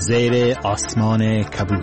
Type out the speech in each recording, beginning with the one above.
زیر آسمان کبود.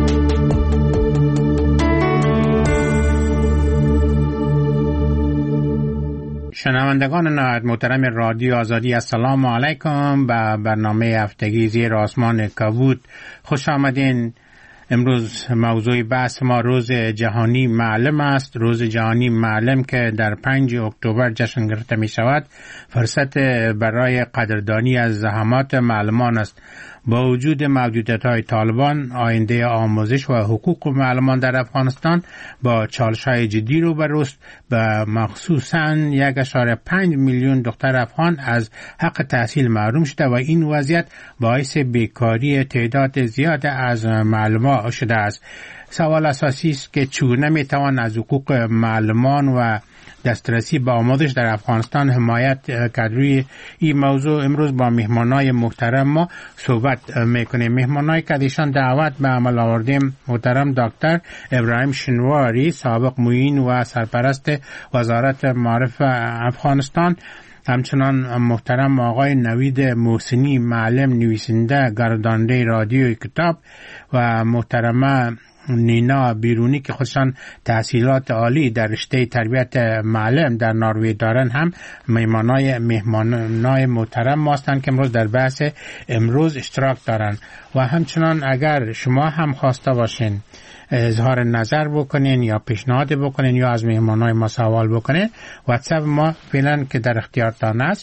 شنوندگان نهایت محترم رادیو آزادی، السلام علیکم. به برنامه هفتگی زیر آسمان کبود خوش آمدین. امروز موضوع بحث ما روز جهانی معلم است. روز جهانی معلم که در 5 اکتبر جشن گرفته می شود فرصت برای قدردانی از زحمات معلمان است. با وجود محدودیت‌های طالبان، آینده آموزش و حقوق معلمان در افغانستان با چالش‌های جدی روبروست و مخصوصاً 1.5 میلیون دختر افغان از حق تحصیل محروم شده و این وضعیت باعث بیکاری تعداد زیاد از معلمان شده است. سوال اساسی است که چگونه میتوان از حقوق معلمان و دسترسی به آموزش در افغانستان حمایت کرد. روی این موضوع امروز با مهمانای محترم ما صحبت میکنیم. مهمانای که ایشان دعوت به عمل آوردیم محترم دکتر ابراهیم شنواری، سابق معین و سرپرست وزارت معارف افغانستان، همچنان محترم آقای نوید محسنی، معلم، نویسنده، گرداننده رادیو کتاب، و محترمه نینا بیرونی که خودشان تحصیلات عالی در رشته تربیت معلم در نروژ دارن، هم مهمانای محترم ما هستند که امروز در بحث امروز اشتراک دارن. و همچنان اگر شما هم خواسته باشین اظهار نظر بکنین یا پیشنهاد بکنین یا از مهمانای ما سوال بکنین، واتساپ ما فعلا که در اختیارتان است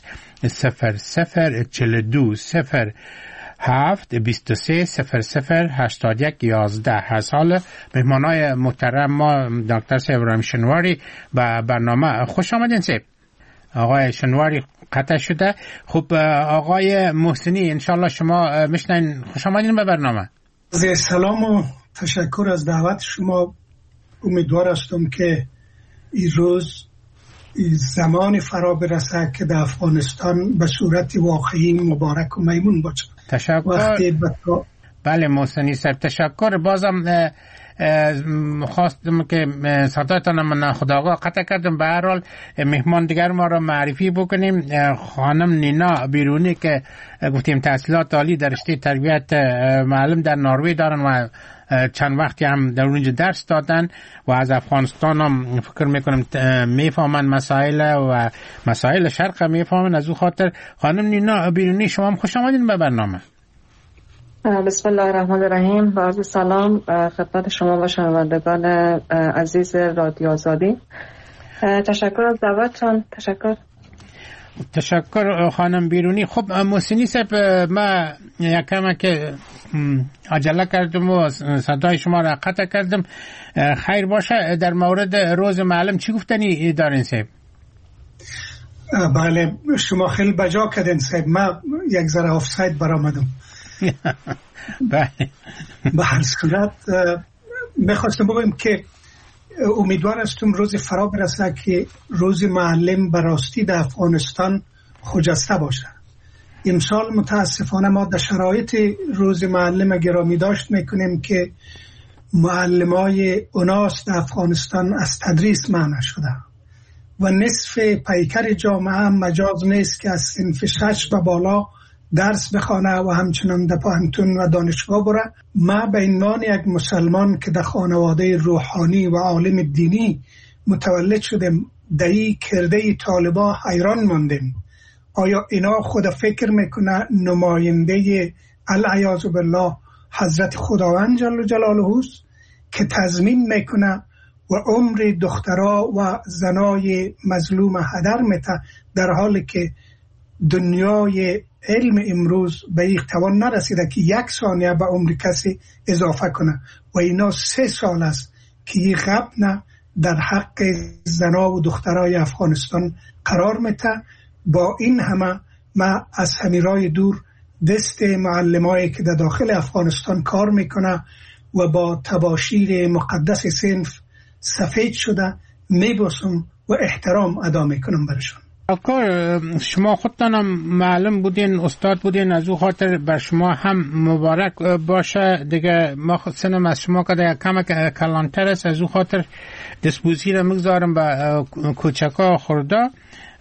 0042 723008111 هست. حال مهمانای محترم ما دکتر ابراهیم شنواری به برنامه خوش آمدین. آقای شنواری قطع شده. خب آقای محسنی انشالله شما میشنین، خوش آمدین به برنامه. سلام و تشکر از دعوت شما. امیدوار هستم که این روز زمان فرا برسه که در افغانستان به صورت واقعی مبارک و میمون باشه. تشکر. بله محسنی صاحب تشکر. بازم خواستم که صدایتان من خداگاه قطع کردم. به هر حال مهمان دیگر ما را معرفی بکنیم. خانم نینا بیرونی که گفتیم تحصیلات عالی در رشته تربیت معلم در نروژ دارن و چند وقتی هم در اونجا درس دادن و از افغانستان هم فکر میکنم میفهمن مسائل و مسائل شرق میفهمن. از او خاطر خانم نینا بیرونی شما هم خوش آمدین به برنامه. بسم الله الرحمن الرحیم. با عرض سلام خدمت شما و شنوندگان عزیز رادیو آزادی. تشکر از دعوتتان. تشکر خانم بیرونی. خب محسنی صاحب، ما یکم که عجله کردم و صدای شما را قطع کردم. خیر باشه، در مورد روز معلم چی گفتنی دارین صاحب؟ بله شما خیلی بجا کردین صاحب. ما یک ذره آفساید برآمدم. بله به هر صورت میخواستم بگم که امیدوار هستم روز فرا برسه که روز معلم به راستی در افغانستان خجسته باشه. امسال متاسفانه ما در شرایط روز معلم گرامی داشت میکنیم که معلمای اوناس در افغانستان از تدریس منع شده و نصف پیکر جامعه هم مجاز نیست که از صنف 6 به بالا درس بخوانه و همچنان در پوهنتون و دانشگاه بره. ما به عنوان یک مسلمان که در خانواده روحانی و عالم دینی متولد شدیم در این کرده طالبا حیران ماندیم. آیا اینا خود فکر میکنه نماینده العیاذ بالله حضرت خداوند جل جلاله است که تضمین میکنه و عمر دخترها و زنای مظلوم هدر میته، در حالی که دنیای علم امروز به این توان نرسیده که 1 ثانیه به عمر کسی اضافه کنه و اینا 3 سال است که این غبن در حق زنا و دخترای افغانستان قرار میته. با این همه ما از همیرای دور دست معلمایی که در داخل افغانستان کار میکنه و با تباشیر مقدس صنف سفید شده میبوسم و احترام ادا میکنم برشون. شما خودتانم معلم بودین، استاد بودین، از او خاطر بر شما هم مبارک باشه دیگه. ما سنم از شما که کم کلانتر است، از او خاطر دستبوزی را مگذارم به کوچکا خورده.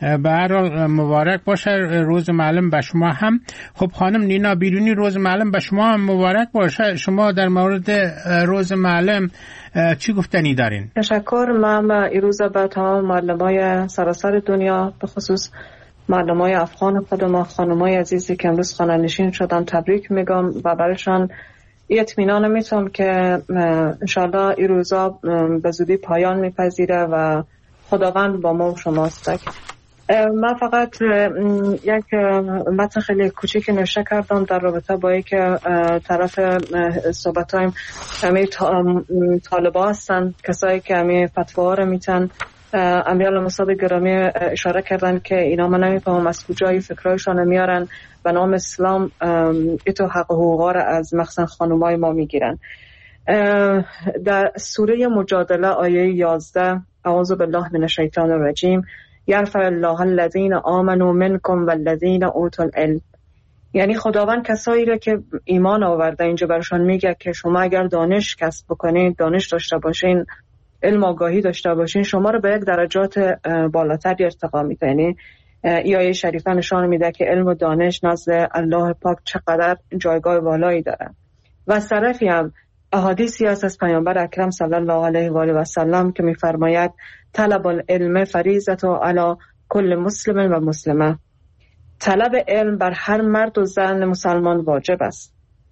به هر حال مبارک باشه روز معلم به شما هم. خب خانم نینا بیرونی، روز معلم به شما هم مبارک باشه. شما در مورد روز معلم چی گفتنی دارین؟ تشکر. من این روز به تمام معلمای سراسر دنیا، به خصوص معلمای افغان خودم، خانمای عزیزی که امروز خانه‌نشین شدن تبریک میگم و برایشان اطمینان میتونم که انشالله این روزا به زودی پایان میپذیره و خداوند با ما و شماست. من فقط یک متن خیلی کوچیک نوشته کردم در رابطه با اینکه طرف صحبتایم همه طالبا هستن، کسایی که همه فتواها رو میتن. امیرالله مصعب گرامی اشاره کردن که اینا من نمیفهمم از کجای فکرایشان میارن به نام اسلام ایتو حق حقوقا رو از مخصوصا خانمای ما میگیرن. در سوره مجادله آیه 11 اعوذ بالله من الشیطان الرجیم یرفع الله الذین آمنوا منکم والذین اوتوا العلم، یعنی خداوند کسایی را که ایمان آورده اینجا برشان میگه که شما اگر دانش کسب بکنید، دانش داشته باشین، علم آگاهی داشته باشین، شما رو به یک درجات بالاتر ارتقا میده. یعنی این آیه شریفه نشان میده که علم و دانش نزد الله پاک چقدر جایگاه بالایی داره. و از طرفی هم احادیثی هست از پیامبر اکرم صلی الله علیه و آله و سلم که میفرماید طلب العلم فریضة علی کل مسلم و مسلمه، طلب علم بر هر مرد و زن مسلمان واجب است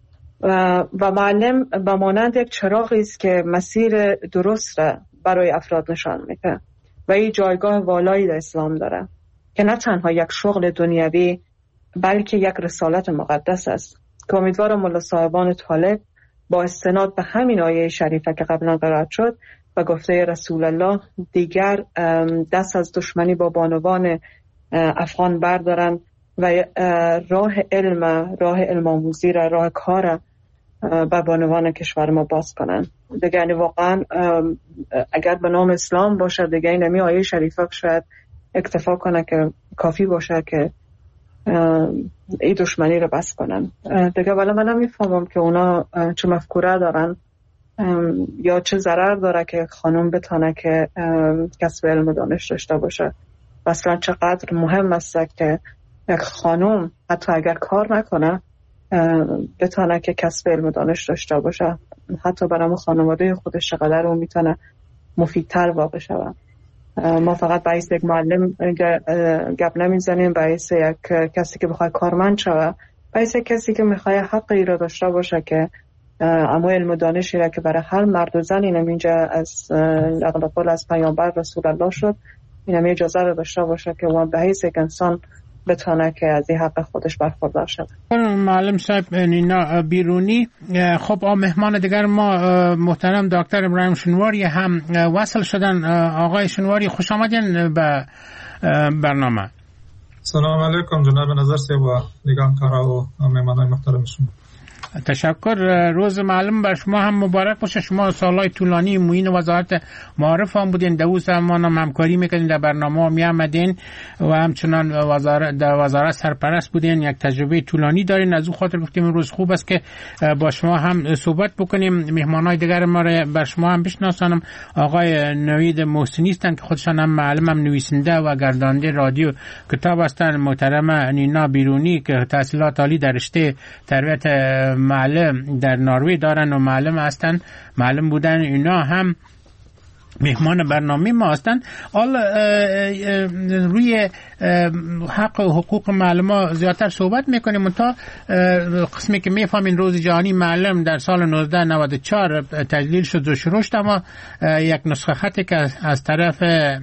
و معلم به مانند یک چراغی است که مسیر درست را برای افراد نشان میده و این جایگاه والایی در اسلام داره که نه تنها یک شغل دنیوی بلکه یک رسالت مقدس است که امیدوارم ملا صاحبان طالب با استناد به همین آیه شریفه که قبلا قرائت شد و گفته رسول الله دیگر دست از دشمنی با بانوان افغان بردارن و راه علم آموزی را، راه کار به بانوان کشور ما باز کنن. دیگه یعنی واقعا اگر به نام اسلام باشه دیگه این همی آیه شریفه شاید اکتفا کنه که کافی باشه که این دشمنی رو بس کنن دیگه. ولی من نمیفهمم که اونا چه مفکوره دارن یا چه ضرر داره که خانم بتونه که کسب علم و دانش داشته باشه. اصلا چقدر مهم است که یک خانم حتی اگر کار نکنه بتونه که کسب علم و دانش داشته باشه، حتی برای خانواده خودش چقدر اون میتونه مفیدتر واقع شود. ما فقط باعث یک معلم گپ نمیزنیم، باعث یک کسی که بخواد کارمند شود، باعث کسی که میخواد حقی را داشته باشه که اما علم و دانشی را که برای هر مرد و زن اینم اینجا از نقل قول از پیامبر رسول الله شد، اینم اجازه را داشته باشه که اون به حیث یک انسان بتونه که از این حق خودش برخوردار شد. معلم صاحب نینا بیرونی، خب مهمان دیگر ما محترم دکتر ابراهیم شنواری هم وصل شدن. آقای شنواری خوش آمدین به برنامه. سلام علیکم جناب نظر صاحب و دیگر کارا و مهمانان محترم شما. تشکر. روز معلم بر شما هم مبارک باشه. شما سالهای طولانی معین وزارت معارف هم بودین، در زمان هم همکاری میکنین، در برنامه می آمدین و همچنان در وزارت سرپرست بودین، یک تجربه طولانی دارین. از اون خاطر گفتیم روز خوب است که با شما هم صحبت بکنیم. مهمانای دیگر ما را بر شما هم بشناسانم. آقای نوید محسنی هستند که خودشان هم معلم، هم نویسنده و گرداننده رادیو کتاب هستند. محترم نینا بیرونی که تحصیلات عالی در رشته تربیت معلم در نروژ دارن و معلم هستن، معلم بودن. اینا هم مهمان برنامه ما هستن. حالا روی حق و حقوق معلم زیادتر صحبت میکنیم تا قسمی که میفهمین روز جهانی معلم در سال 1994 تجلیل شد و شروع شد، اما یک نسخه خطی که از طرف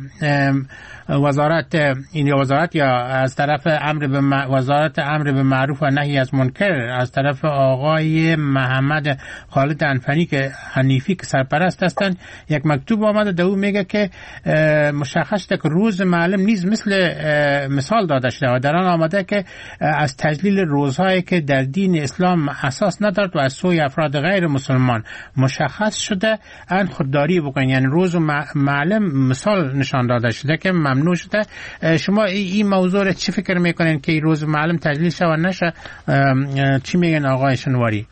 وزارت یا از طرف وزارت امر به معروف و نهی از منکر از طرف آقای محمد خالد انفنی که حنیفی که سرپرست هستند، یک مکتوب آمده در اون میگه که مشخص است که روز معلم نیز مثال داده شده و در آن آمده که از تجلیل روزهایی که در دین اسلام اساس ندارد و از سوی افراد غیر مسلمان مشخص شده ان خودداری بکنید. یعنی روز معلم مثال نشان داده شده که ممنوع شده. شما این موضوع رو چی فکر میکنین که روز معلم تجلیل شود نشه؟ چی میگن آقای شنواری؟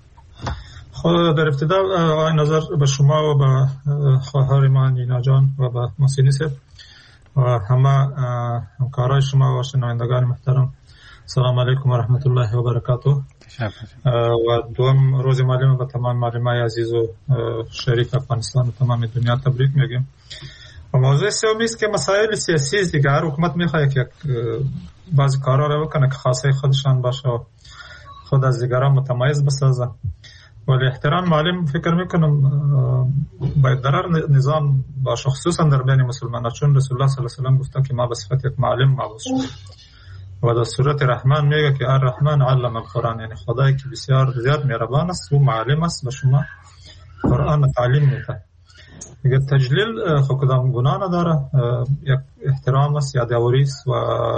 خب در ابتدا آقای نظر به شما و به خواهر ما نینا جان و به محسنی صاحب و همه همکارای شما و شنوندگان محترم، سلام علیکم و رحمت الله و برکاته. و دوم روز معلم به تمام معلمای عزیز و شریک افغانستان و تمام دنیا تبریک میگیم. و موضوع سومی است که مسائل سیاسی است دیگه. هر حکومت میخواد که بعضی کارا رو بکنه که خاصه خودشان باشه و خود از دیگران متمایز بسازه. ولی احترام معلم فکر میکنم باید در نظام باشه، خصوصا در بین مسلمانان، چون رسول الله صلی الله علیه و سلم گفتن که ما به صفت یک معلم مبعوث شدیم و در سورت رحمان میگه که الرحمن علم القرآن، یعنی خدایی که بسیار زیاد مهربان است و معلم است به شما قرآن تعلیم میده. دیگه تجلیل خود کدام گناه نداره، یک احترام است، یادآوری است و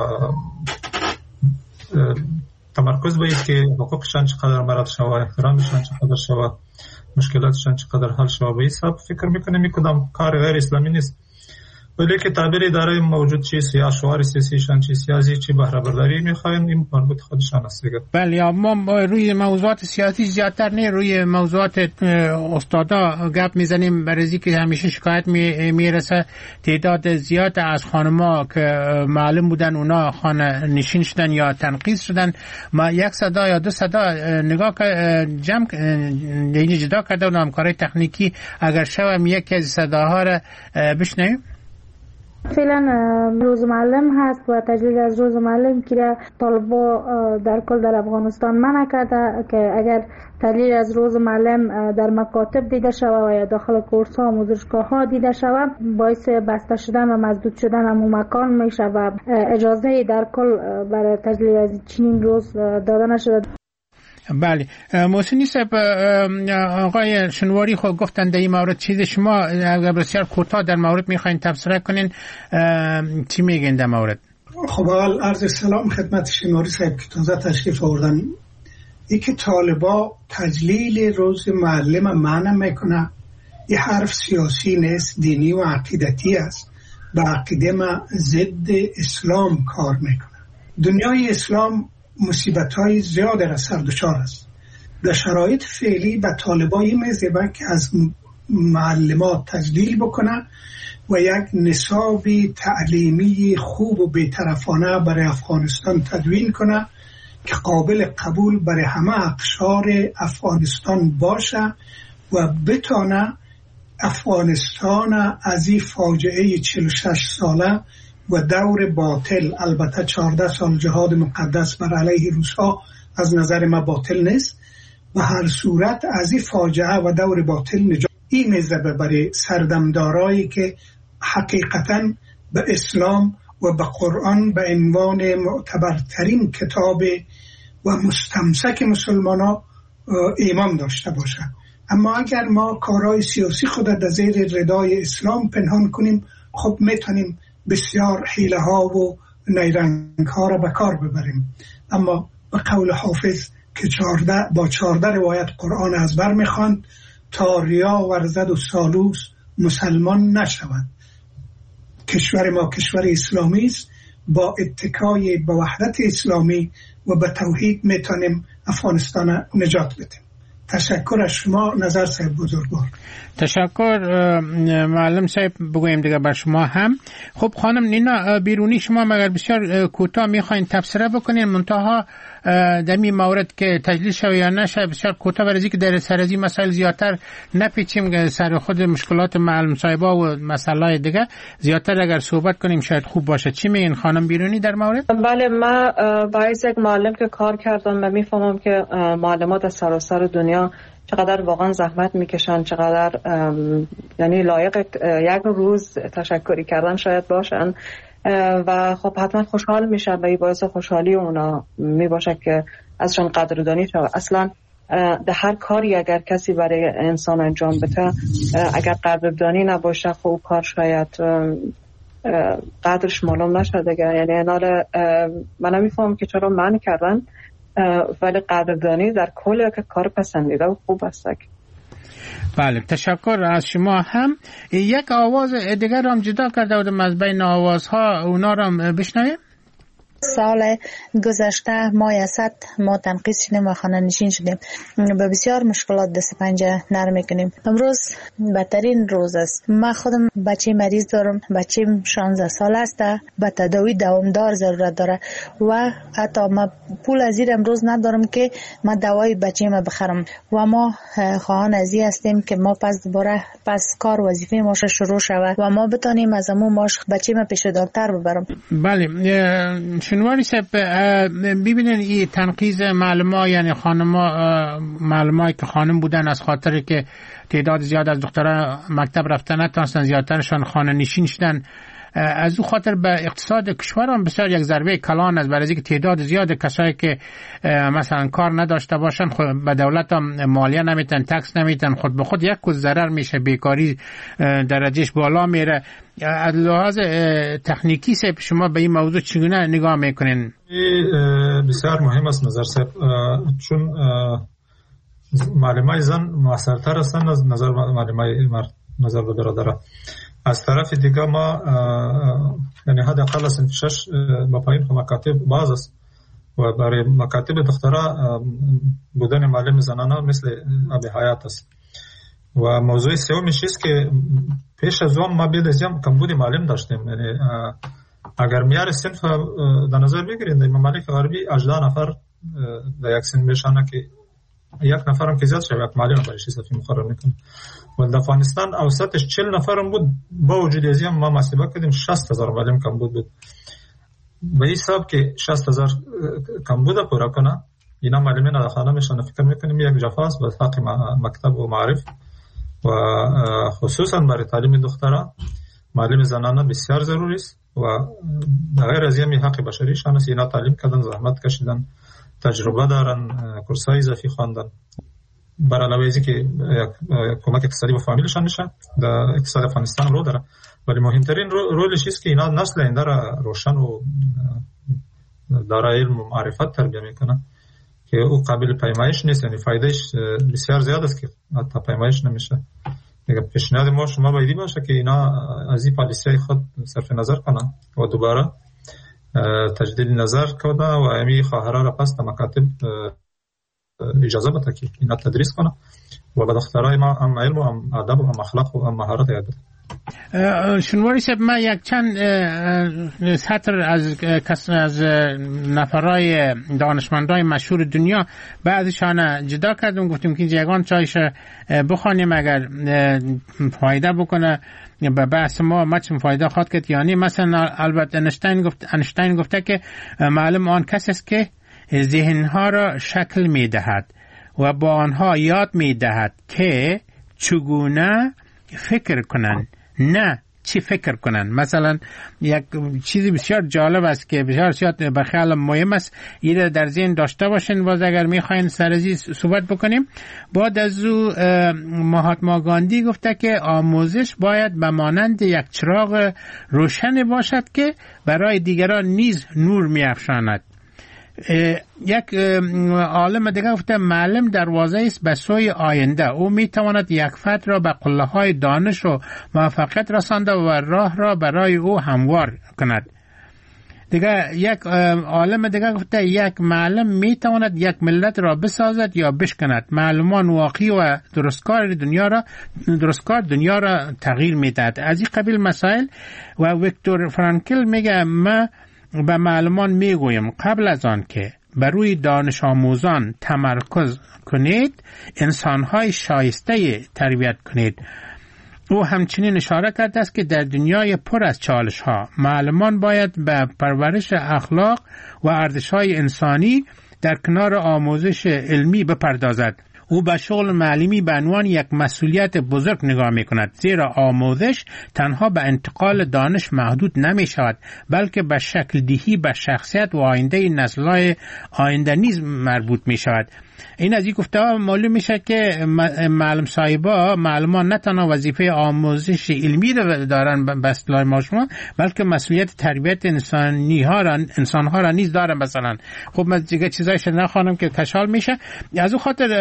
تمرکز باید که حقوقشان چقدر مراد شود، احترامشان چقدر شود، مشکلاتشان چقدر حل شود. به حساب فکر میکنم این کدام کار غیر اسلامی نیست، ولی که تعبیر اداره موجود چیست یا شعار سیاسیشان چیست، سیاسی چی بهره برداری میخواین، این مربوط خودشان است دیگه. بله، ما روی موضوعات سیاسی زیادتر نه، روی موضوعات استادا گپ میزنیم، برای که همیشه شکایت میرسه تعداد زیاد از خانما که معلم بودن اونا خانه نشین شدن یا تنقیض شدن. ما یک صدا یا دو صدا نگاه جمع یعنی جدا کرده و همکارای تکنیکی اگر شوم یکی از صداها را بشنویم. فعلا روز معلم هست و تجلیل از روز معلم که طالبا در کل در افغانستان منع کرده که اگر تجلیل از روز معلم در مکاتب دیده شود و یا داخل کورس ها آموزشگاه ها دیده شود باعث بسته شدن و مسدود شدن همون مکان میشه و اجازه در کل برای تجلیل از چنین روز داده نشده. بله، محسنی صاحب، آقای شنواری خود گفتن در این مورد چیز شما اگر بسیار کوتاه در مورد میخواین تبصره کنین چی میگین در مورد؟ خب اول عرض سلام خدمت شنواری صاحب که تازه تشریف آوردن. این که طالبا تجلیل روز معلم منع میکنه، این حرف سیاسی نیست، دینی و عقیدتی است. به عقیده ما ضد اسلام کار میکنه. دنیای اسلام مصیبت‌های زیاد را سر دچار است. در شرایط فعلی به طالبای میزبه که از معلمات تجلیل بکنه و یک نصاب تعلیمی خوب و بی‌طرفانه برای افغانستان تدوین کنه که قابل قبول برای همه اقشار افغانستان باشه و بتانه افغانستان از این فاجعه 46 ساله و دور باطل، البته 14 سال جهاد مقدس بر علیه روس‌ها از نظر ما باطل نیست، و هر صورت از این فاجعه و دور باطل نجات این میزبه برای سردمدارایی که حقیقتاً به اسلام و به قرآن به عنوان معتبرترین کتاب و مستمسک مسلمانا ایمان داشته باشه. اما اگر ما کارهای سیاسی خود در زیر ردای اسلام پنهان کنیم، خب میتونیم بسیار حیله ها و نیرنگ ها را به کار ببریم. اما به قول حافظ که 14 روایت قرآن از بر میخواند تا ریا ورزد و سالوس مسلمان نشود. کشور ما کشور اسلامی است، با اتکای به وحدت اسلامی و به توحید میتونیم افغانستان نجات بدیم. تشکر از شما نظر صاحب بزرگوار. تشکر معلم صاحب. بگویم دیگه بر شما هم. خب خانم نینا بیرونی، شما مگر بسیار کوتاه میخواین تبصره بکنین، منتها در این مورد که تجلیل شوه یا نشه بسیار کوتاه، برای که در سر از این مسائل زیادتر نپیچیم، سر خود مشکلات معلم صاحبا و مسائل دیگه زیادتر اگر صحبت کنیم شاید خوب باشه. چی میگین خانم بیرونی در مورد؟ بله، من باعث یک معلم که کار کردم و میفهمم که معلمات از سراسر دنیا چقدر واقعا زحمت میکشن، چقدر یعنی لایق یک روز تشکری کردن شاید باشن و خب حتما خوشحال میشن و این باعث خوشحالی اونا میباشه که ازشان قدردانی شود. اصلا در هر کاری اگر کسی برای انسان انجام بده اگر قدردانی نباشه خب کار شاید قدرش معلوم نشه دیگه. یعنی انال من نمیفهمم که چرا منع کردن، ولی قدردانی در کل که کار پسندیده و خوب است. بله، تشکر از شما هم. یک آواز دیگر هم جدا کرده بودم از بین آوازها، اونا رو بشنویم. سال گذشته ما یست ما تنقیص شدیم و خانه نشین شدیم، به بسیار مشکلات دست پنجه نرم میکنیم. امروز بدترین روز است. من خودم بچه مریض دارم، بچه‌م 16 سال است، به تداوی دوامدار ضرورت داره و حتی ما پول از این امروز ندارم که من دوای بچه‌م بخرم و ما خواهان ازی هستیم که ما پس دوباره پس کار وظیفه ما شروع شود و ما بتونیم از همون ماش بچه‌م پیش دکتر ببرم. بله شنواری صاحب ببینین این تنقیض معلم‌ها یعنی معلمایی که خانم بودن از خاطر که تعداد زیاد از دختران مکتب رفتن نتونستن زیادترشان خانه نشین شدن، از او خاطر به اقتصاد کشور هم بسیار یک ضربه کلان است، برای اینکه تعداد زیاد کسایی که مثلا کار نداشته باشن خود به دولت هم مالیه نمیتن، تکس نمیتن، خود به خود یک کوز ضرر میشه، بیکاری درجهش بالا میره. از لحاظ تکنیکی سه شما به این موضوع چگونه نگاه میکنین؟ بسیار مهم است نظر صاحب، چون معلمای زن موثرتر هستند از نظر معلمای مرد نظر به برادر. از طرف دیگه ما یعنی حداقل صنف 6 با پایین مکاتب باز است و برای مکاتب دخترها بودن معلم زنانه مثل آب حیات است. و موضوع سومیش است که پیش از اون ما بی‌لزام کمبود معلم داشتیم. یعنی اگر میار صنف در نظر بگیرید در ممالک غربی 18 نفر در یک صنف میشن که یک نفرم که زیاد شد یک معلم برایش صفی مقرر میکنه. و در افغانستان اوسطش 40 نفرم بود، با وجود از این ما محاسبه کردیم 60,000 معلم کمبود بود. به حساب که 60,000 کمبود پورا کنه اینا معلمین در خانه میشن، فکر میکنیم یک جفاست به حق مکتب و معارف و خصوصا برای تعلیم دخترها معلم زنانه بسیار ضروری است و غیر از این حق بشری شان است. اینا تعلیم کردن، زحمت کشیدن، تجربه دارن، کورسای اضافی خواندن، برای علاوه از اینکه کمک اقتصادی به فامیلشان میشه در اقتصاد افغانستان رو داره. ولی مهمترین رولش است که اینا نسل آینده را روشن و دارای علم و معرفت تربیت میکنه که او قابل پیمایش نیست. یعنی فایدهش بسیار زیاد است که حتی پیمایش نمیشه. دیگه پیشنهاد ما شما باید باشه که اینا از این پالیسی خود صرف نظر کنن و دوباره تجدید نظر کنه و امی خواهرها را پس در مکاتب اجازه بده که اینا تدریس کنه و به دخترای ما هم علم و هم ادب و هم اخلاق و هم مهارت یاد بده. شنواری صاحب من یک چند سطر از نفرای دانشمندای مشهور دنیا بعضیشان جدا کردیم، گفتیم که یگان چایش بخوانیم اگر فایده بکنه به بحث ما چه فایده خواهد کرد. یعنی مثلا البته انشتین گفته که معلم آن کسی است که ذهنها را شکل می دهد و با آنها یاد می دهد که چگونه فکر کنند نه چی فکر کنند. مثلا یک چیزی بسیار جالب است که بسیار به خیال مهم است این در ذهن داشته باشین باز اگر میخواین سرزی صحبت بکنیم. بعد از او مهاتما گاندی گفته که آموزش باید به مانند یک چراغ روشن باشد که برای دیگران نیز نور میافشاند. یک عالم دیگه گفته معلم دروازه است به سوی آینده، او میتواند یک فرد را به قله های دانش و موفقیت رسانده و راه را برای او هموار کند. دیگه یک عالم دیگه گفته یک معلم میتواند یک ملت را بسازد یا بشکند. معلمان واقعی و درستکار دنیا را تغییر میدهد. از این قبیل مسائل و ویکتور فرانکل میگه ما به معلمان میگویم قبل از آن که بر روی دانش آموزان تمرکز کنید انسانهای شایسته تربیت کنید. او همچنین اشاره کرده است که در دنیای پر از چالش ها معلمان باید به پرورش اخلاق و ارزش‌های انسانی در کنار آموزش علمی بپردازد. او به شغل معلمی به عنوان یک مسئولیت بزرگ نگاه می کند، زیرا آموزش تنها به انتقال دانش محدود نمی شود بلکه به شکل دهی به شخصیت و آینده نسل‌های آینده نیز مربوط می شود. این از این گفته معلوم میشه که معلم صاحبا معلمان نه تنها وظیفه آموزش علمی رو دارن به اصطلاح ما شما بلکه مسئولیت تربیت انسانها را نیز دارن. مثلا خب من دیگه چیزایش نخوانم که کشال میشه. از اون خاطر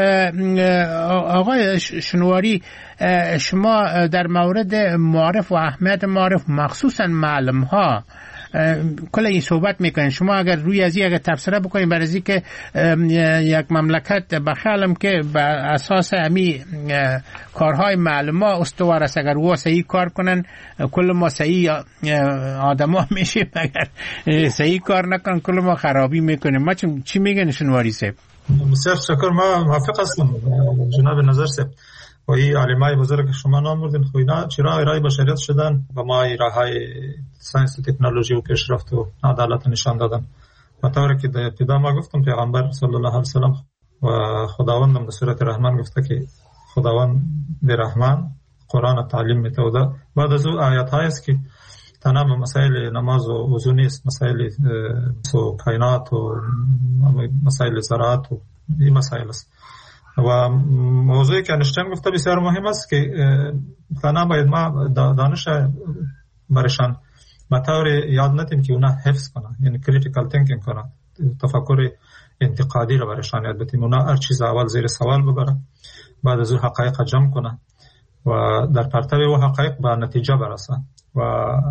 آقای شنواری شما در مورد معارف و اهمیت معارف مخصوصا معلم ها کل این صحبت میکنین. شما اگر روی از اگر تفسیر بکنین برای از که یک مملکت بخالم که بر اساس امی کارهای معلومه استوار است، اگر او صحیح کار کنن کل ما صحیح آدما میشه، اگر صحیح کار نکنن کل ما خرابی میکنیم. ما چی میگن شنواری صاحب؟ بسیار شکر، ما موافق هستم جناب نظر صاحب. و این علمای بزرگ که شما نام بردین خو اینا چرا ارائه بشریت شدن و ما راههای ساینس و تکنولوژی و پیشرفت و عدالت نشان دادن. و طوری که در ابتدا ما گفتم پیغمبر صلی الله علیه و سلم و خداوندم در سورت رحمان گفته که خداوند در رحمان قرآن تعلیم میتوده. بعد از او آیات های است که تمام مسائل نماز و وضو نیست، مسائل کائنات و مسائل زراعت و این مسائل است. و موضوعی که انشتین گفته بسیار مهم است که تنها باید ما دانش برشان به طور یاد ندیم که اونا حفظ کنن، یعنی کریتیکال تینکینگ کنن، تفکر انتقادی رو برشان یاد بدیم. اونا هر چیز اول زیر سوال ببرن، بعد از اون حقایق جمع کنن و در پرتو و حقایق به نتیجه برسن و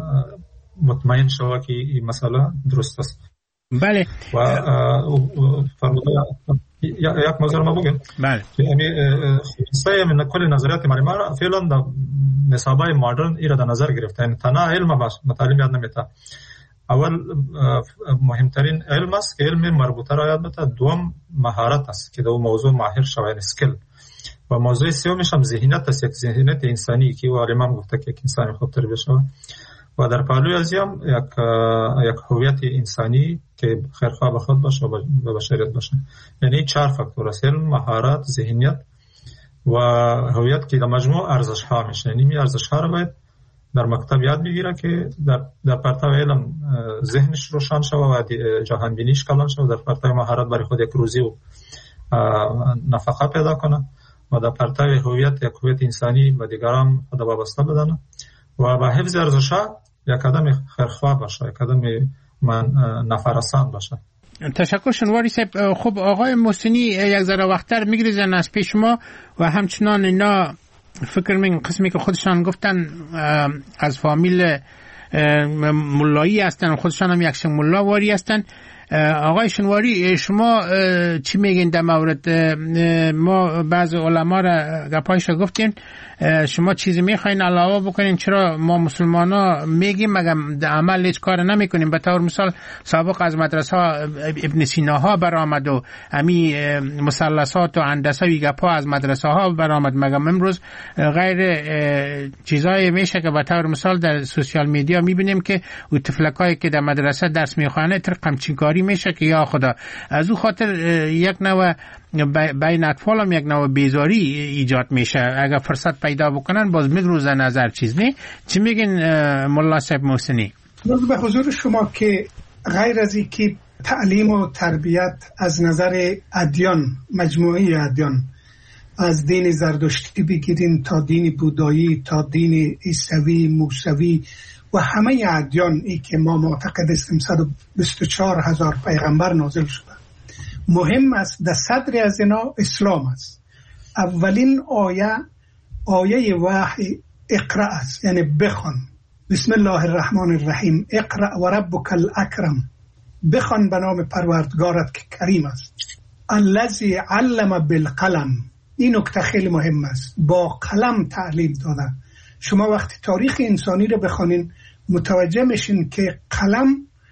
مطمئن شوه که این مسئله درست است. بله. و فرموده یک موضوع ما بگم. بله. خلاصه من کل نظریات معلومه را فعلا در نصابای مدرن ایرا در نظر گرفته. یعنی تنها علم باش مطالب یاد نمیته. اول مهمترین علم است که علم مربوطه را یاد میته. دوم مهارت است که دو موضوع ماهر شوه، یعنی اسکیل. و موضوع سومش هم ذهنیت است، یک ذهنیت انسانی که علماء گفته که انسان خوب تربیت شوه. و در پهلوی از هم یک هویت انسانی که خیرخواه به خود باشه و به بشریت باشه. یعنی 4 فاکتور است: علم، مهارت، ذهنیت و هویت که در مجموع ارزش ها میشه. یعنی این ارزش ها رو باید در مکتب یاد بگیره که در پرتو علم ذهنش روشن شوه و جهان بینیش کلان شوه، در پرتو مهارت برای خود یک روزی و نفقه پیدا کنه و در پرتو هویت یک هویت انسانی به دیگران خود وابسته بدانه و با حفظ ارزش ها یک قدم خیرخواه باشه، یک قدم نفرسان باشه. تشکر شنواری صاحب. خب آقای محسنی یک ذره وقتر میگریزن از پیش ما و همچنان اینا فکر من قسمی که خودشان گفتن از فامیل ملایی هستن، خودشان هم یک ملا واری هستن. آقای شنواری شما چی میگین در مورد ما بعض علما را گپایش گفتین، شما چیزی میخواین علاوه بکنین؟ چرا ما مسلمان ها میگیم مگم در عمل هیچ کار نمیکنیم؟ به طور مثال سابق از مدرسه ها ابن سینا ها برآمد و امی مثلثات و هندسه و گپا از مدرسه ها برآمد، مگم امروز غیر چیزای میشه که به طور مثال در سوشال میدیا میبینیم که او طفلکایی که در مدرسه درس میخوانه ترقمچین کاری میشه که یا خدا. از او خاطر یک نوع بین اطفال هم یک نوع بیزاری ایجاد میشه. اگر فرصت پیدا بکنن باز میگروزن نظر چیز نه. چی میگین ملا صاحب محسنی؟ به حضور شما که غیر از این که تعلیم و تربیت از نظر ادیان، مجموعه ادیان، از دین زردشتی بگیریم تا دین بودایی تا دین عیسوی، موسوی و همه ادیان ای که ما معتقد هستیم 124,000 پیغمبر نازل شده، مهم است در صدر از اینا اسلام است. اولین آیه وحی اقرأ است، یعنی بخوان. بسم الله الرحمن الرحیم، اقرأ و ربک الاکرم، بخوان به نام پروردگارت که کریم است. الذی علم بالقلم، این نکته خیلی مهم است، با قلم تعلیم داده. شما وقتی تاریخ انسانی رو بخونین متوجه میشین که قلم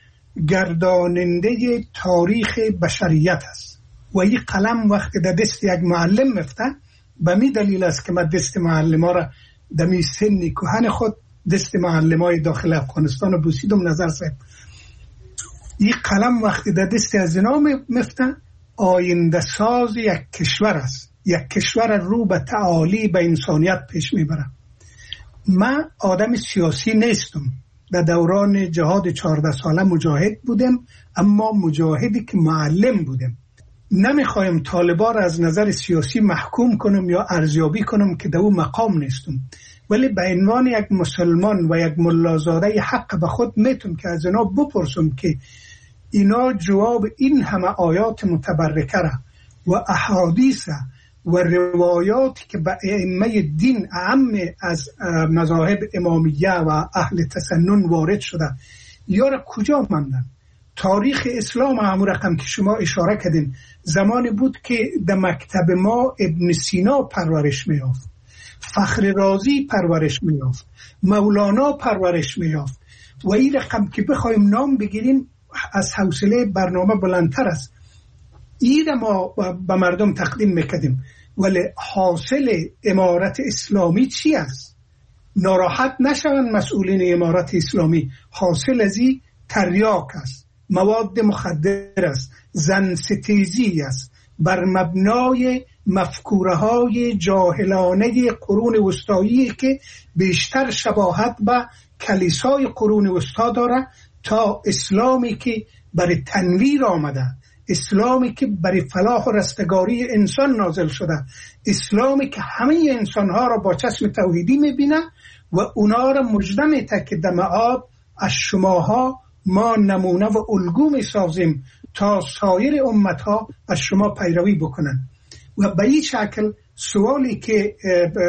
گرداننده تاریخ بشریت است و این قلم وقتی در دست یک معلم میفته، به می دلیل است که من دست معلم ها را در می سنی کهن خود دست معلم های داخل افغانستان رو بوسیدم. نظر صاحب، این قلم وقتی در دست از اینا میفته آینده ساز یک کشور است، یک کشور رو به تعالی به انسانیت پیش میبره. من آدم سیاسی نیستم، در دوران جهاد 14 ساله مجاهد بودم، اما مجاهدی که معلم بودم. نمیخوایم طالبا را از نظر سیاسی محکوم کنم یا ارزیابی کنم که در اون مقام نیستم، ولی به عنوان یک مسلمان و یک ملازاده حق به خود میتونم که از اینا بپرسم که اینا جواب این همه آیات متبرکه را و احادیث و روایاتی که به ائمه دین اعم از مذاهب امامیه و اهل تسنن وارد شده، یار کجا ماندن؟ تاریخ اسلام همون رقم که شما اشاره کردین، زمانی بود که در مکتب ما ابن سینا پرورش می‌یافت، فخر رازی پرورش می‌یافت، مولانا پرورش می‌یافت و این رقم که بخوایم نام بگیریم از حوصله برنامه بلندتر است. این ما به مردم تقدیم میکردیم، ولی حاصل امارت اسلامی چی است؟ ناراحت نشوند مسئولین امارت اسلامی، حاصل از این تریاک است، مواد مخدر است، زن ستیزی است، بر مبنای مفکوره های جاهلانه قرون وسطایی که بیشتر شباهت به کلیسای قرون وسطا داره تا اسلامی که برای تنویر آمده، اسلامی که برای فلاح و رستگاری انسان نازل شده، اسلامی که همه انسانها را با چشم توحیدی میبینه و اونا را مژده میده که در معاد از شماها ما نمونه و الگو میسازیم تا سایر امتها از شما پیروی بکنن. و به این شکل سوالی که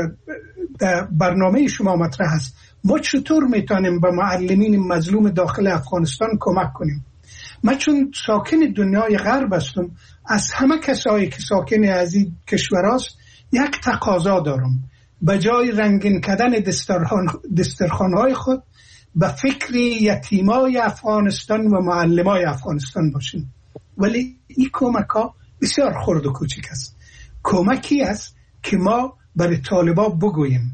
در برنامه شما مطرح است، ما چطور میتونیم به معلمین مظلوم داخل افغانستان کمک کنیم؟ من چون ساکن دنیای غرب هستم، از همه کسایی که ساکن از این کشور است یک تقاضا دارم، به جای رنگین کردن دسترخوان‌های خود به فکر یتیمای افغانستان و معلمای افغانستان باشیم. ولی این کمک ها بسیار خرد و کوچک است. کمکی است که ما برای طالبا بگوییم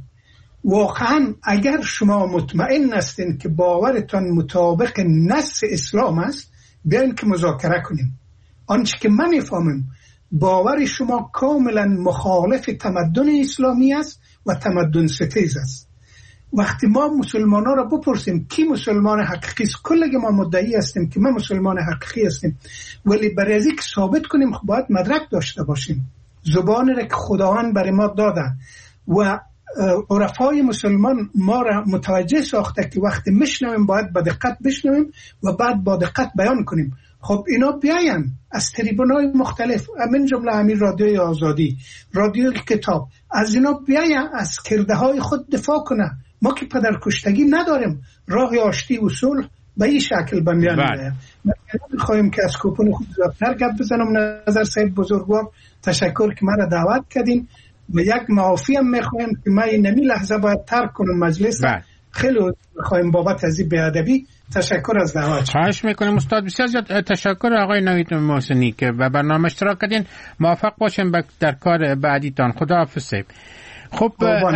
واقعا اگر شما مطمئن هستین که باورتان مطابق نص اسلام است، بیاین که مذاکره کنیم. آنچه که من میفهمم باور شما کاملا مخالف تمدن اسلامی است و تمدن ستیز است. وقتی ما مسلمان ها را بپرسیم کی مسلمان حقیقی است، کلگی ما مدعی هستیم که ما مسلمان حقیقی هستیم، ولی برای از اینکه ثابت کنیم باید مدرک داشته باشیم. زبان را که خداوند برای ما داده و عرفای مسلمان ما را متوجه ساخته که وقتی میشنویم باید با دقت بشنویم و بعد با دقت بیان کنیم. خب اینا بیاین از تریبونای مختلف، من جمله همین رادیوی آزادی، رادیوی کتاب، از اینا بیاین از کرده های خود دفاع کنه. ما که پدرکشتگی نداریم، راه آشتی و صلح به این شکل بمیان می‌آید. من می‌خوایم که از کوپن خود زیادتر گپ بزنم. نظر صاحب بزرگوار تشکر که مرا دعوت کردین و یک معافی هم می‌خوایم که من این نمی لحظه باید ترک کنم مجلس. خیلی می‌خوایم بابت از این بیادبی. تشکر از دعوت. خواهش میکنیم استاد. بسیار زیاد تشکر آقای نوید محسنی که به برنامه اشتراک کردین. موفق باشیم در کار بعدیتان. خداحافظ. خب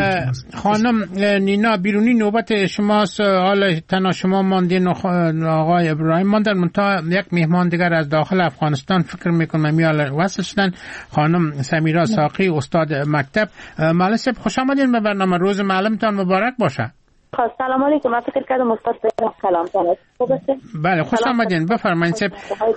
خانم نینا بیرونی نوبت شماست. حالا تنها شما ماندین آقای ابراهیم ماندن، منتها یک مهمان دیگر از داخل افغانستان فکر میکنم میال وصل شدن، خانم سمیرا ساقی استاد مکتب. معلم صاحب خوش آمدین به برنامه. روز معلمتان مبارک باشه. سلام علیکم. من فکر کردم استاد کلام کنید. خوب است؟ بله خوش آمدین. بفرمایید صاحب.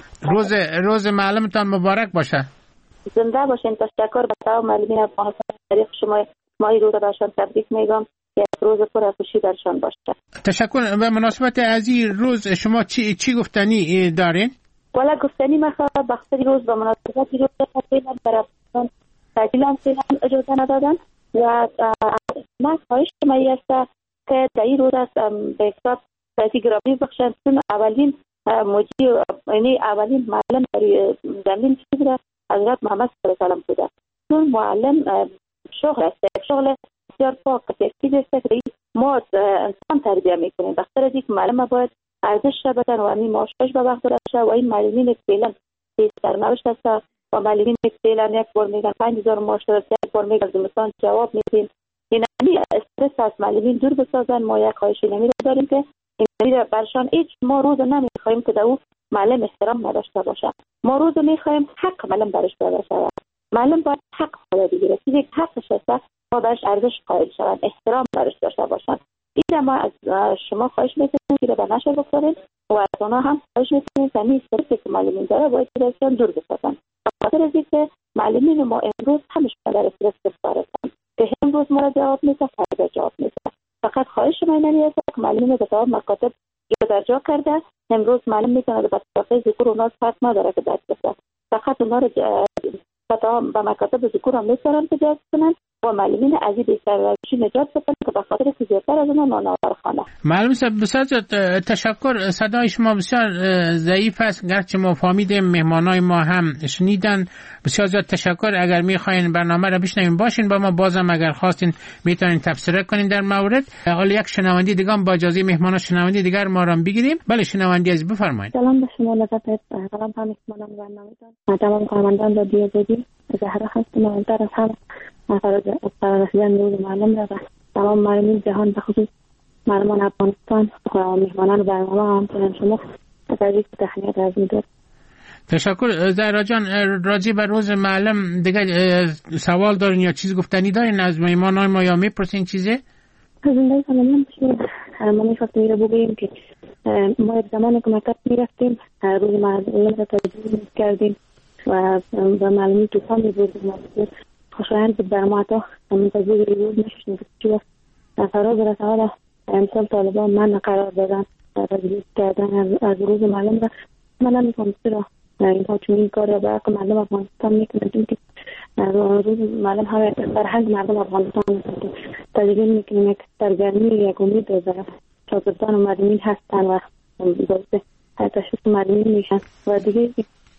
روز معلمتان مبارک باشه. زنده باشین. تشکر به تمام معلمین افغانستان. تاریخ شما ماهی رو برشان تبریک میگم که روز پر خوشی برشان باشه. تشکر. به مناسبت از این روز شما چی گفتنی دارین؟ والا گفتنی میخواد بخاطر روز به مناسبت روز فعلا در افغانستان تعطیل فعلا اجازه ندادن و من خواهش می است که در این روز به حساب سیاسی گرامی بخشند، چون اولین مجری یعنی اولین معلم برای زمین چی بوده؟ حضرت محمد صلی الله علیه و آله بوده. چون معلم شغل است، شغل بسیار پاک چیزی است که ما انسان تربیت میکنیم. بخاطر از اینکه معلم باید ارزش بدن و این معاشش به وقت برسه و این معلمین که فعلا سرنوشت است و معلمین که فعلا یک بار میگن 5000 معاش دارید، یک بار میگن زمستان جواب میدین، این استرس از معلمین دور بسازن. ما یک خواهشی نمیره داریم که این برشان هیچ ما روز نمیخوایم که در او معلم احترام نداشته باشه. ما روز میخوایم حق معلم برش بشه. معلم باید حق خود بگیره. چیزی که حقش است ما برش ارزش قائل شوند، احترام برش داشته باشند. این ما از شما خواهش میکنیم که به نشر بگذارید و از اونا هم خواهش میکنیم که این استرسی که معلمین داره باید درشان دور بسازن. بخاطر از اینکه معلمین ما امروز همش در استرس گرفتار هستند که امروز ما را جواب میده، فردا جواب میده. فقط خواهش من است که معلمین به تمام مکاتب جا در جا کرده. امروز معلم میتونه به طریق ذکر و ناز فرق نداره که درس بده، فقط اونا رو به مکاتب ذکر هم میتونن که درس کنن و معلمین از این بی‌سرپرستی نجات بدن که به خاطر زیادتر از اونها نانآورخانه. معلم صاحب بسیار تشکر. صدای شما بسیار ضعیف است، گرچه ما فهمیدیم مهمانای ما هم شنیدن. بسیار زیاد تشکر. اگر میخواین برنامه را بشنوین باشین با ما، بازم اگر خواستین میتونین تبصره کنین در مورد. حالا یک شنونده دیگه با اجازه مهمان شنونده دیگر ما را بگیریم. بله شنونده عزیز بفرمایید. سلام به شما، لطفاً سلام هم مهمانان برنامه‌تان. تمام کارمندان رادیو زدی زهرا هستم. اولتر از همه فرارسیدن روز معلم را تمام معلمین جهان به خصوص معلمان افغانستان و مهمانان برنامه همچنین شما تبریک و تهنیت عرض می‌کنم. تشکر. زهرا جان، راجع به روز معلم دیگه سوال دارین یا چیز گفتنی دارین از مهمانان ما یا میپرسین چیزی؟ از این سلام ما می‌خواستیم رو بگیم که ما یک زمانی که مکتب می‌رفتیم روز معلم را تجربه کردیم و معلمی طوفان می‌بردیم. خوشایند بود بر ما تا منتظر روز نشستیم که فرا برسه. حالا امسال طالبان من قرار دادن تجربه کردن از روز معلم را. من نمی‌فهمم چرا اینها چون این کار را برای مردم افغانستان میکنند که روز معلم همه فرهنگ مردم افغانستان هستند. تجربه میکنیم یک سرگرمی یک امید در شاگردان و معلمین هستند و باعث تشویق معلمین میشن و دیگه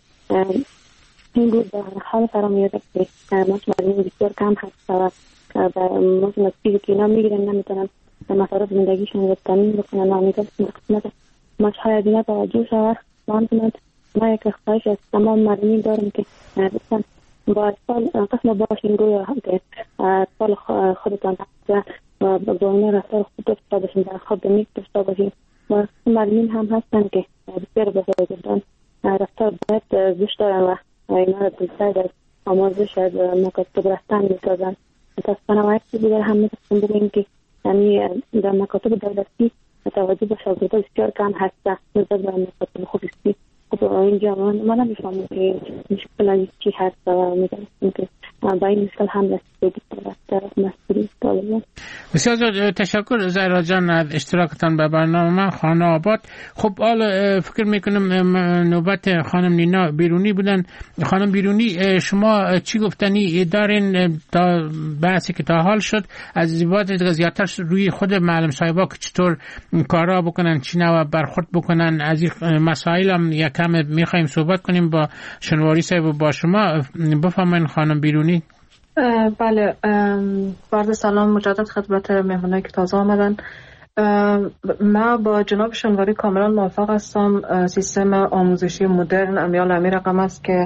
این روز در حال فرامیاده که معلمین بسیار کم هست و مثلا چیزی که اینا میگیرن نمیتونن مصارف زندگیشون رو تامین بکنن و امیدوارم که قسمت مشاهد اینا توجه شود. ما یک خواهش از تمام معلمین دارم که با اطفال قسم باشین گویا که اطفال خودتان هست و با اینا رفتار خود داشته باشین، در خود نیک داشته باشین. و معلمین هم هستن که بسیار بزرگتان رفتار باید زشت دارن و اینا را دلسرد از آموزش از مکاتب رفتن میسازن. متاسفانه و یک چیزی در هم میتونم بگیم که یعنی در مکاتب دولتی توجه به شاگردان بسیار کم هست نسبت به مکاتب خصوصی. اینجا من نمی‌فهمم که مشکل چی هست و می‌دونم که با این مشکل هم رسیدگی در مسئولی طالبان. بسیار زیاد تشکر زهرا جان از اشتراکتان به برنامه خانه آباد. خب حالا فکر میکنم نوبت خانم نینا بیرونی بودن. خانم بیرونی شما چی گفتنی دارین تا بحثی که تا حال شد از بعد زیادتر روی خود معلم صاحبا که چطور کارا بکنن، چی نوع برخورد بکنن، از این مسائل هم یکم میخوایم صحبت کنیم با شنواری صاحب و با شما. بفرمایید خانم بیرونی. بله، عرض سلام مجدد خدمت مهمانایی که تازه آمدن. من با جناب شنواری کاملا موافق هستم. سیستم آموزشی مدرن امیال امی رقم است که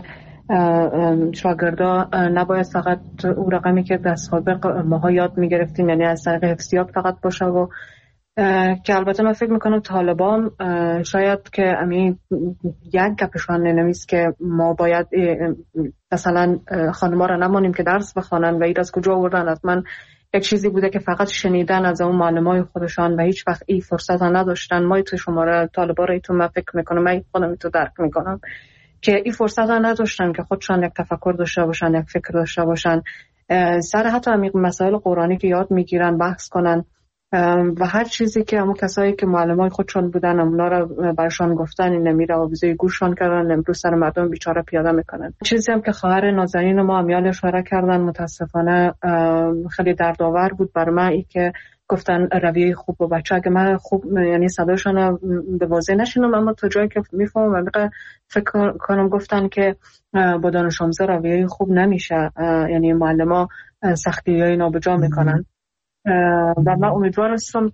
شاگردا نباید فقط اون رقمی که در سابق ماها یاد میگرفتیم یعنی از طریق حفظیات فقط باشه و که البته من فکر میکنم طالبان شاید که همین یک گپشان نمیست که ما باید مثلا خانم‌ها را نمانیم که درس بخوانن و این از کجا آوردن. حتما یک چیزی بوده که فقط شنیدن از اون معلمای خودشان و هیچ وقت این فرصت نداشتن. ما تو شماره طالبا را تو من فکر میکنم، من خودم تو درک میکنم که این فرصت نداشتن که خودشان یک تفکر داشته باشن، یک فکر داشته باشن، سر حتی عمیق مسائل قرآنی که یاد میگیرن بحث کنن و هر چیزی که همون کسایی که معلمای خودشون بودن اونا رو برشان گفتن این نمیره و بزای گوششان کردن، امروز سر مردم بیچاره پیاده میکنن. چیزی هم که خواهر نازنین ما امیال اشاره کردن متاسفانه خیلی دردآور بود بر من، ای که گفتن رویه خوب و بچه اگه من خوب یعنی صداشون به واضح نشینم اما تا جایی که میفهمم فکر کنم گفتن که با دانش آموزا رویه خوب نمیشه، یعنی معلما سختی‌های نابجا میکنن و من امیدوار هستم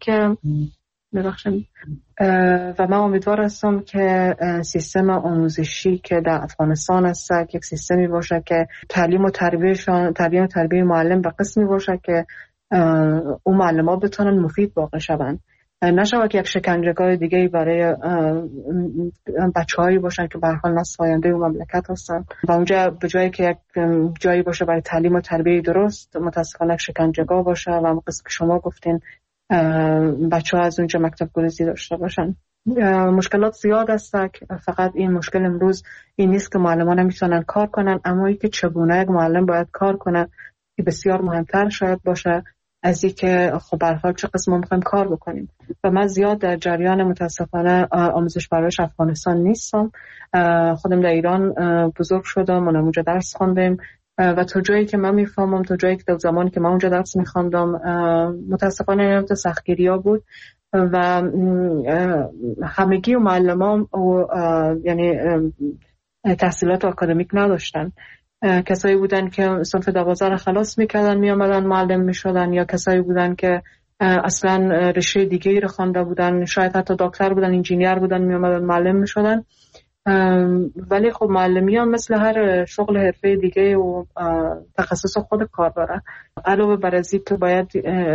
که سیستم آموزشی که در افغانستان هست یک سیستمی باشه که تعلیم و تربیه معلم به قسمی باشه که اون معلم‌ها بتونن مفید واقع شوند، نشود که یک شکنجهگاه دیگه برای بچه‌هایی باشن که به هر حال نسل آینده اون مملکت هستن و اونجا به جایی که یک جایی باشه برای تعلیم و تربیه درست متاسفانه یک شکنجهگاه باشه و قسم که شما گفتین بچه‌ها از اونجا مکتب گریزی داشته باشن. مشکلات زیاد است. فقط این مشکل امروز این نیست که معلمان نمیتونن کار کنن، اما اینکه چگونه یک معلم باید کار کنه که بسیار مهمتر شاید باشه از این که خب به هر حال چه قسم ما می‌خوایم کار بکنیم. و من زیاد در جریان متاسفانه آموزش پرورش افغانستان نیستم. خودم در ایران بزرگ شدم و اونجا درس خوندم و تا جایی که من میفهمم، تا جایی که در زمانی که من اونجا درس میخواندم متاسفانه سختگیری‌ها بود و همگی و معلمان یعنی تحصیلات آکادمیک نداشتن. کسایی بودن که صنف 12 خلاص میکردن میامدن معلم میشدن، یا کسایی بودن که اصلا رشته دیگه ای رو خوانده بودن، شاید حتی دکتر بودن، انجینیر بودن، میامدن معلم میشدن. ولی خب معلمی هم مثل هر شغل حرفه دیگه و تخصص خود کار داره. علاوه بر از این تو باید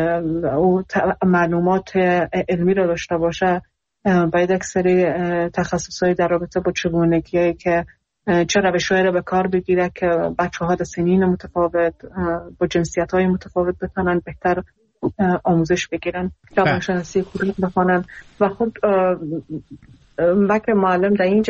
معلومات علمی رو داشته باشه، باید اکثری تخصصهای در رابطه با چگونگی که چه روش‌هایی رو به کار بگیره که بچه‌ها در سنین متفاوت با جنسیت‌های متفاوت بتونن بهتر آموزش بگیرن، روانشناسی خوب بخونن. و خب من معلم در اینجا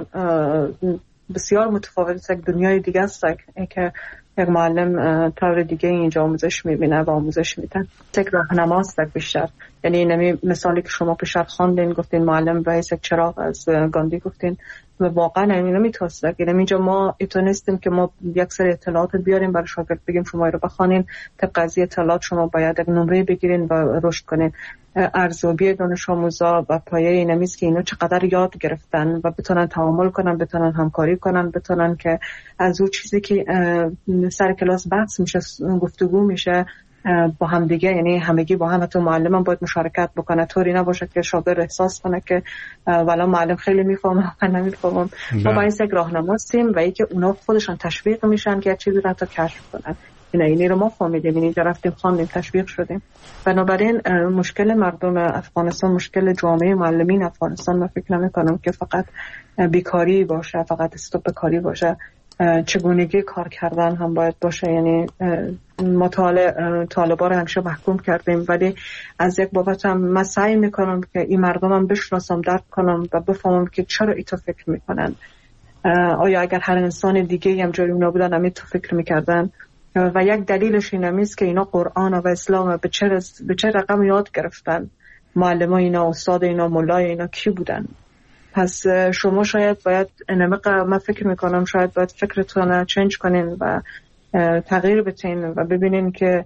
بسیار متفاوت است، یک دنیای دیگه است که یک معلم طور دیگه اینجا آموزش میبینه و آموزش میدن. یک راهنماست بیشتر. یعنی نمی مثالی که شما پیشتر خواندین گفتین معلم رئیس یک چراغ از گاندی گفتین و واقعا نمیتوسته که اینجا ما ایتونستیم که ما یک سری اطلاعات بیاریم برای شاگرد بگیم شما رو بخونین، طبق از اطلاعات شما باید یک نمره بگیرین و رشد کنین. ارزیابی دانش آموزا و پایه اینمیست که اینا چقدر یاد گرفتن و بتونن تعامل کنن، بتونن همکاری کنن، بتونن که از اون چیزی که سر کلاس بحث میشه، گفتگو میشه با هم دیگه، یعنی همگی با هم، حتی معلم هم باید مشارکت بکنه، طوری نباشه که شاگرد احساس کنه که والا معلم خیلی میفهمه من نمیفهمم. ما باید یک راهنما هستیم و اینکه اونا خودشان تشویق میشن که یک چیزی رو تا کشف کنن. اینی رو ما فهمیدیم، اینجا رفتیم خواندیم تشویق شدیم. بنابراین مشکل مردم افغانستان، مشکل جامعه معلمین افغانستان، من فکر نمی‌کنم که فقط بیکاری باشه، فقط استوپ کاری باشه، چگونگی کار کردن هم باید باشه. یعنی ما طالبا رو همیشه محکوم کردیم، ولی از یک بابت هم من سعی میکنم که این مردم هم بشناسم، درک کنم و بفهمم که چرا ایتا فکر میکنن. آیا اگر هر انسان دیگه هم جای اونا بودن هم ایتا فکر میکردن؟ و یک دلیلش این همیست که اینا قرآن و اسلام به چه رقم یاد گرفتن. معلم اینا، استاد اینا، مولای اینا کی بودن؟ پس شما شاید باید من فکر میکنم شاید باید فکرتون چنج کنین و تغییر بتین و ببینین که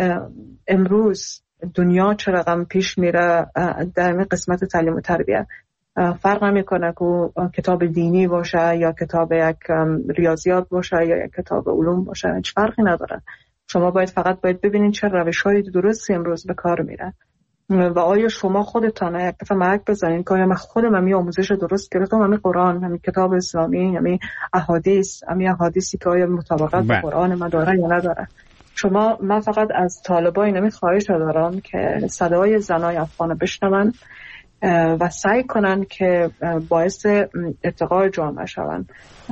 امروز دنیا چه رقم پیش میره در این قسمت تعلیم و تربیت. فرق نمیکنه که کتاب دینی باشه یا کتاب یک ریاضیات باشه یا یک کتاب علوم باشه، هیچ فرقی نداره. شما فقط باید ببینین چه روش‌های درستی امروز به کار میره و آیا شما خودتان یک دفعه محک بزنین که آیا من خودم همی آموزش درست گرفتم، همی قرآن، همی کتاب اسلامی، همی احادیثی که آیا مطابقت با قرآن من داره یا نداره. من فقط از طالبای نمی خواهش دارم که صدای زنای افغان بشنون و سعی کنن که باعث ارتقای جامعه شون،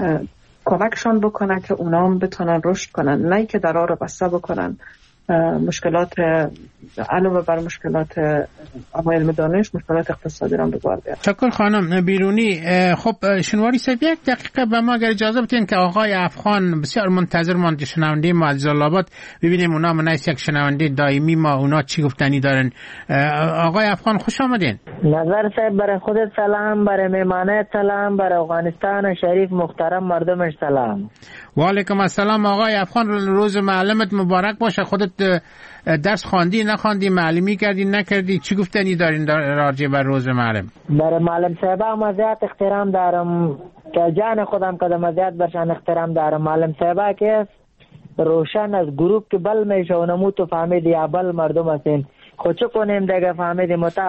کمکشان بکنن که اونا هم بتونن رشد کنن، نه که درها رو بسته بکنن. مشکلات علاوه بر مشکلات علم دانش، مشکلات اقتصادی را به بار بیارن. تشکر خانم بیرونی. خب شنواری صاحب یک دقیقه به ما اگر اجازه بدین که آقای افغان بسیار منتظر ماند، شنونده ما از آباد، ببینیم اونا منیس یک شنونده دائمی ما، اونا چی گفتنی دارن. آقای افغان خوش آمدین. نظر صاحب برای خودت سلام، برای مهمانه سلام، برای افغانستان شریف محترم مردمش سلام. و علیکم السلام. آقای افغان روز معلمت مبارک باشه. خودت درس خواندی نخواندی، معلمی کردی نکردی، چی گفتنی دارین راجع بر روز معلم؟ برای معلم صاحبا مزیت احترام دارم که جان خودم که مزیت برشان احترام دارم. معلم صاحبا که روشن از گروپ که بل میشه و نمو تو فهمید یا بل مردم هستین. خود چه کنیم دیگه فهمید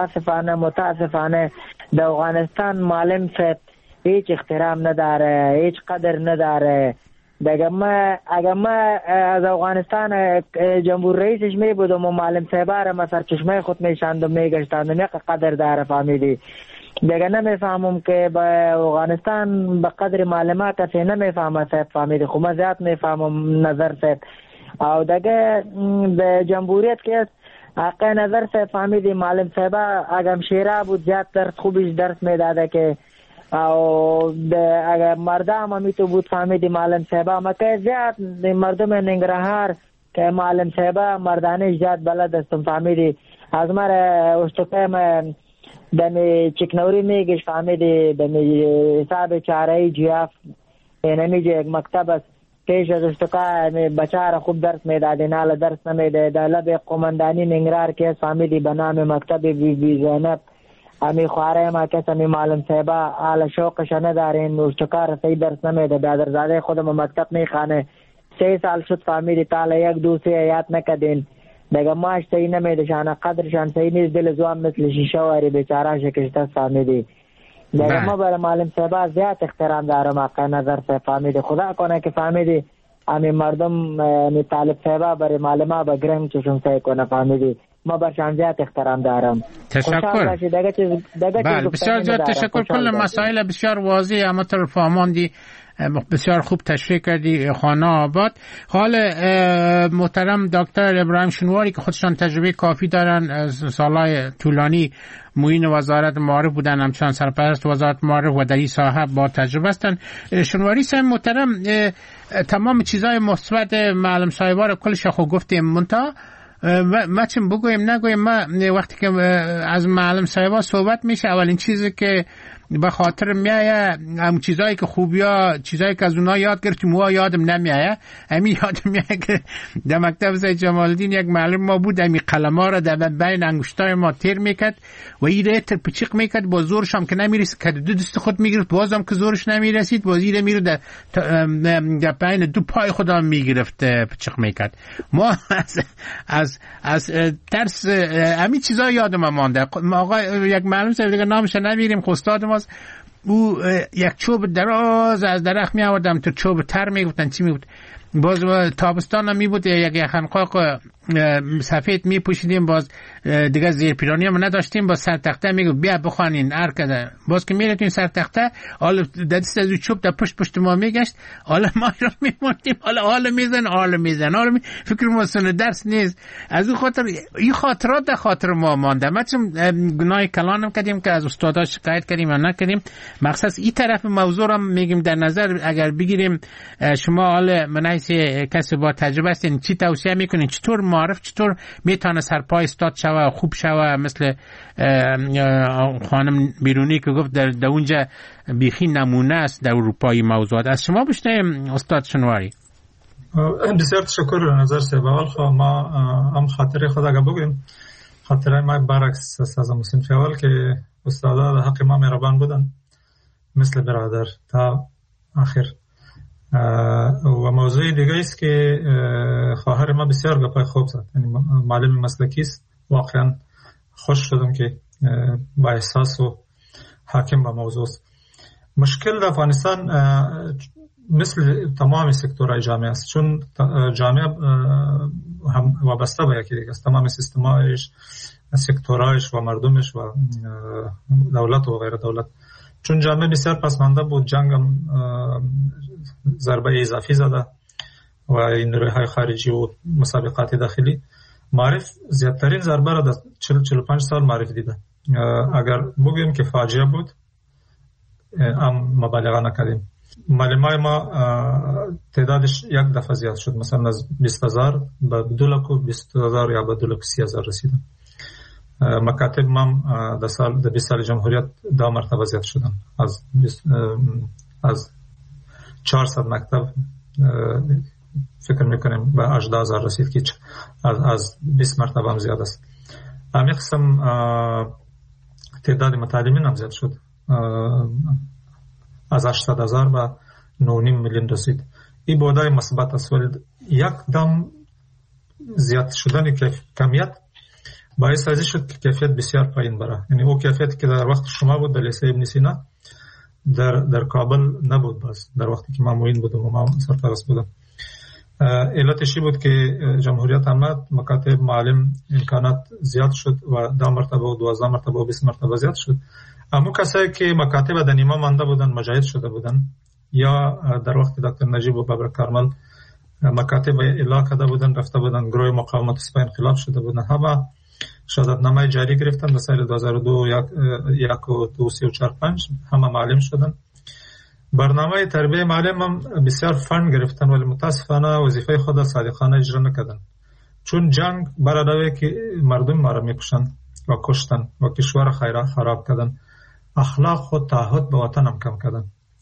متاسفانه در افغانستان معلم صاحب هیچ احترام نداره، هیچ قدر نداره. اگر ما از افغانستان جمهور رئیسش می بودم و معلم صاحبه را ما سر چشمه خود میشاندم میگشتاندم یک قدر داره فهمیدی. دیگه نمیفهمم که با افغانستان به قدر معلومات کسی نمیفهمه صاحب فهمیدی. خب ما زیاد میفهمم نظر صاحب او دیگه به جمهوریت که حقه نظر صاحب فهمیدی. معلم صاحبه اگر شیره بود زیاد درس خوبش درس میداده که او اگر مردم همی تو بود فهمیدی معلم صاحبه مکه زیاد مردم ننگرهار که معلم صاحبه مردانه زیاد بلد استم فهمیدی. از مر اشتقه دمی چکنوری میگش فهمیدی دمی حساب چاره جیاف نمیجه یک مکتب است پیش از اشتقا بچه را خوب درس میدادی، نال درس نمیده. در لب قماندانی ننگرهار که فهمیدی به نام مکتب بی زینب امی خواره ما کس امی معلم صاحبا آل شوقش ندارین، اشتقا را صحیح درس نمیده. برادرزاده خودم مکتب میخانه 3 سال شد فهمیدی تالا 1 2 3 یاد نکدین. دیگه ماش صحیح نمیده، شان قدرشان صحیح نیست، دل زوام مثل شیشه واری بیچاره شکشته فهمیدی. دیگه ما برای معلم صاحبا زیاد احترام دارم، آقای نظر صاحب فهمیدی. خدا کنه که فهمیدی امی مردم امی طالب صاحبا برای معلمه با گرم چشم سعی کنه فهمیدی. ما برشان زیاد احترام دارم. تشکر. بله بسیار زیاد تشکر. کل مسائل بسیار واضح اما طرف فهماندی، بسیار خوب تشریح کردی خانه آباد. حال محترم دکتر ابراهیم شنواری که خودشان تجربه کافی دارن، سالهای طولانی معین وزارت معارف بودن، همچنان سرپرست وزارت معارف و در این ساحه با تجربه هستند. شنواری صاحب محترم، تمام چیزای مثبت معلم صاحبا رو کلش خو گفتیم، منتها ما چیم بگویم نگویم، ما وقتی که از معلم صاحبا صحبت میشه اولین چیزی که به خاطر میایه هم چیزایی که خوبیا، چیزایی که از اونها یاد گرفتیم و یادم نمیایه. همین یادم میایه که در مکتب سید جمال الدین یک معلم ما بود، همین قلم‌ها را در بین انگشتای ما تیر میکرد و این ریتر پچیق میکرد، با زورش هم که نمیرسید که دو دست خود میگرفت، بازم که زورش نمیرسید باز این میرو در بین 2 پای خودم میگرفت پچیق میکرد. ما از درس همین چیزا یادم مانده. آقا یک معلم صاحب دیگه نامش نمیریم، استاد ما او یک چوب دراز از درخت می آوردم تو چوب تر می گفتن چی می بود، باز تابستان هم می بود یک خنقاق سفید می پوشیدیم، باز دیگه زیر پیرانی هم نداشتیم، باز سر تخته می گفت بیا بخوانین هر کده، باز که می رفتیم سر تخته حالا دست از چوب در پشت ما می گشت، حالا ما را می موندیم حالا میزن فکر ما سن درس نیست. از اون خاطر این خاطرات در خاطر ما مانده. ما چون گناه کلانم کردیم که از استادا شکایت کردیم یا نکردیم، مخصوص این طرف موضوع را میگیم در نظر اگر بگیریم. شما حالا منایس کسی با تجربه هستین، چی توصیه میکنین؟ چطور معرف چطور میتونه سرپای استاد شوه، خوب شوه؟ مثل خانم بیرونی که گفت در اونجا بیخی نمونه است در اروپایی موضوعات. از شما بشنویم استاد شنواری. بسیار تشکر نظر صاحب. اول خب ما هم خاطر خود اگه بگویم، خاطره ما برعکس است از صنف اول که استادا در حق ما مهربان بودن مثل برادر تا آخر. و موضوع دیگه است که خواهر ما بسیار گپای خوب زد، یعنی معلم مسلکی است. واقعا خوش شدم که با احساس و حاکم با موضوع است. مشکل در افغانستان مثل تمام سکتورهای جامعه است، چون جامعه هم وابسته به یکی دیگه است، تمام سیستمایش، سکتورهایش و مردمش و دولت و غیر دولت. چون جامعه بسیار پسمانده بود، جنگ هم ضربه اضافی زده و این نیروهای خارجی و مسابقات داخلی. معرف زیادترین ضربه را در 40-45 سال معرف دیده. اگر بگویم که فاجعه بود هم مبالغه نکردیم. معلمای ما تعدادش یک دفعه زیاد شد، مثلا از 20,000 به 220,000 یا به 230,000 رسیدن. مکاتب ما در 20 سال جمهوریت 2 مرتبه زیاد شدن، از 400 مکتب فکر میکنیم به 18,000 رسید که از 20 مرتبه هم زیاد است. همین قسم تعداد متعلمین هم زیاد شد، از 800,000 به 9.5 میلیون رسید. این بودای مثبت است، ولی یک دم زیاد شدن کمیت باعث ازی شد که کیفیت بسیار پایین بره. یعنی او کیفیت که در وقت شما بود در لیسه ابن سینا در کابل نبود، باز در وقتی که ما معین بودم و ما سرپرست بودم. علتش بود که جمهوریت آمد، مکاتب معلم امکانات زیاد شد و 10 مرتبه و 12 مرتبه و 20 مرتبه زیاد شد. اما کسایی که مکاتب در نیمه مانده بودن، مجاهد شده بودن، یا در وقت دکتر نجیب و بابر کارمل مکاتب اعلا کرده بودن، رفته بودن گروه مقاومت سپاه انقلاب شده بودن، همه شهادتنامه جاری گرفتن. در سال 2002 یک و 235 همه معلم شدن. برنامه تربیه معلم هم بسیار فن گرفتن، ولی متاسفانه وظیفه خود صادقانه اجرا نکردن، چون جنگ برادوی که مردم ما را میکشن و کشتن و کشور خراب کردن، اخلاق و تعهد به وطن هم کم کردن.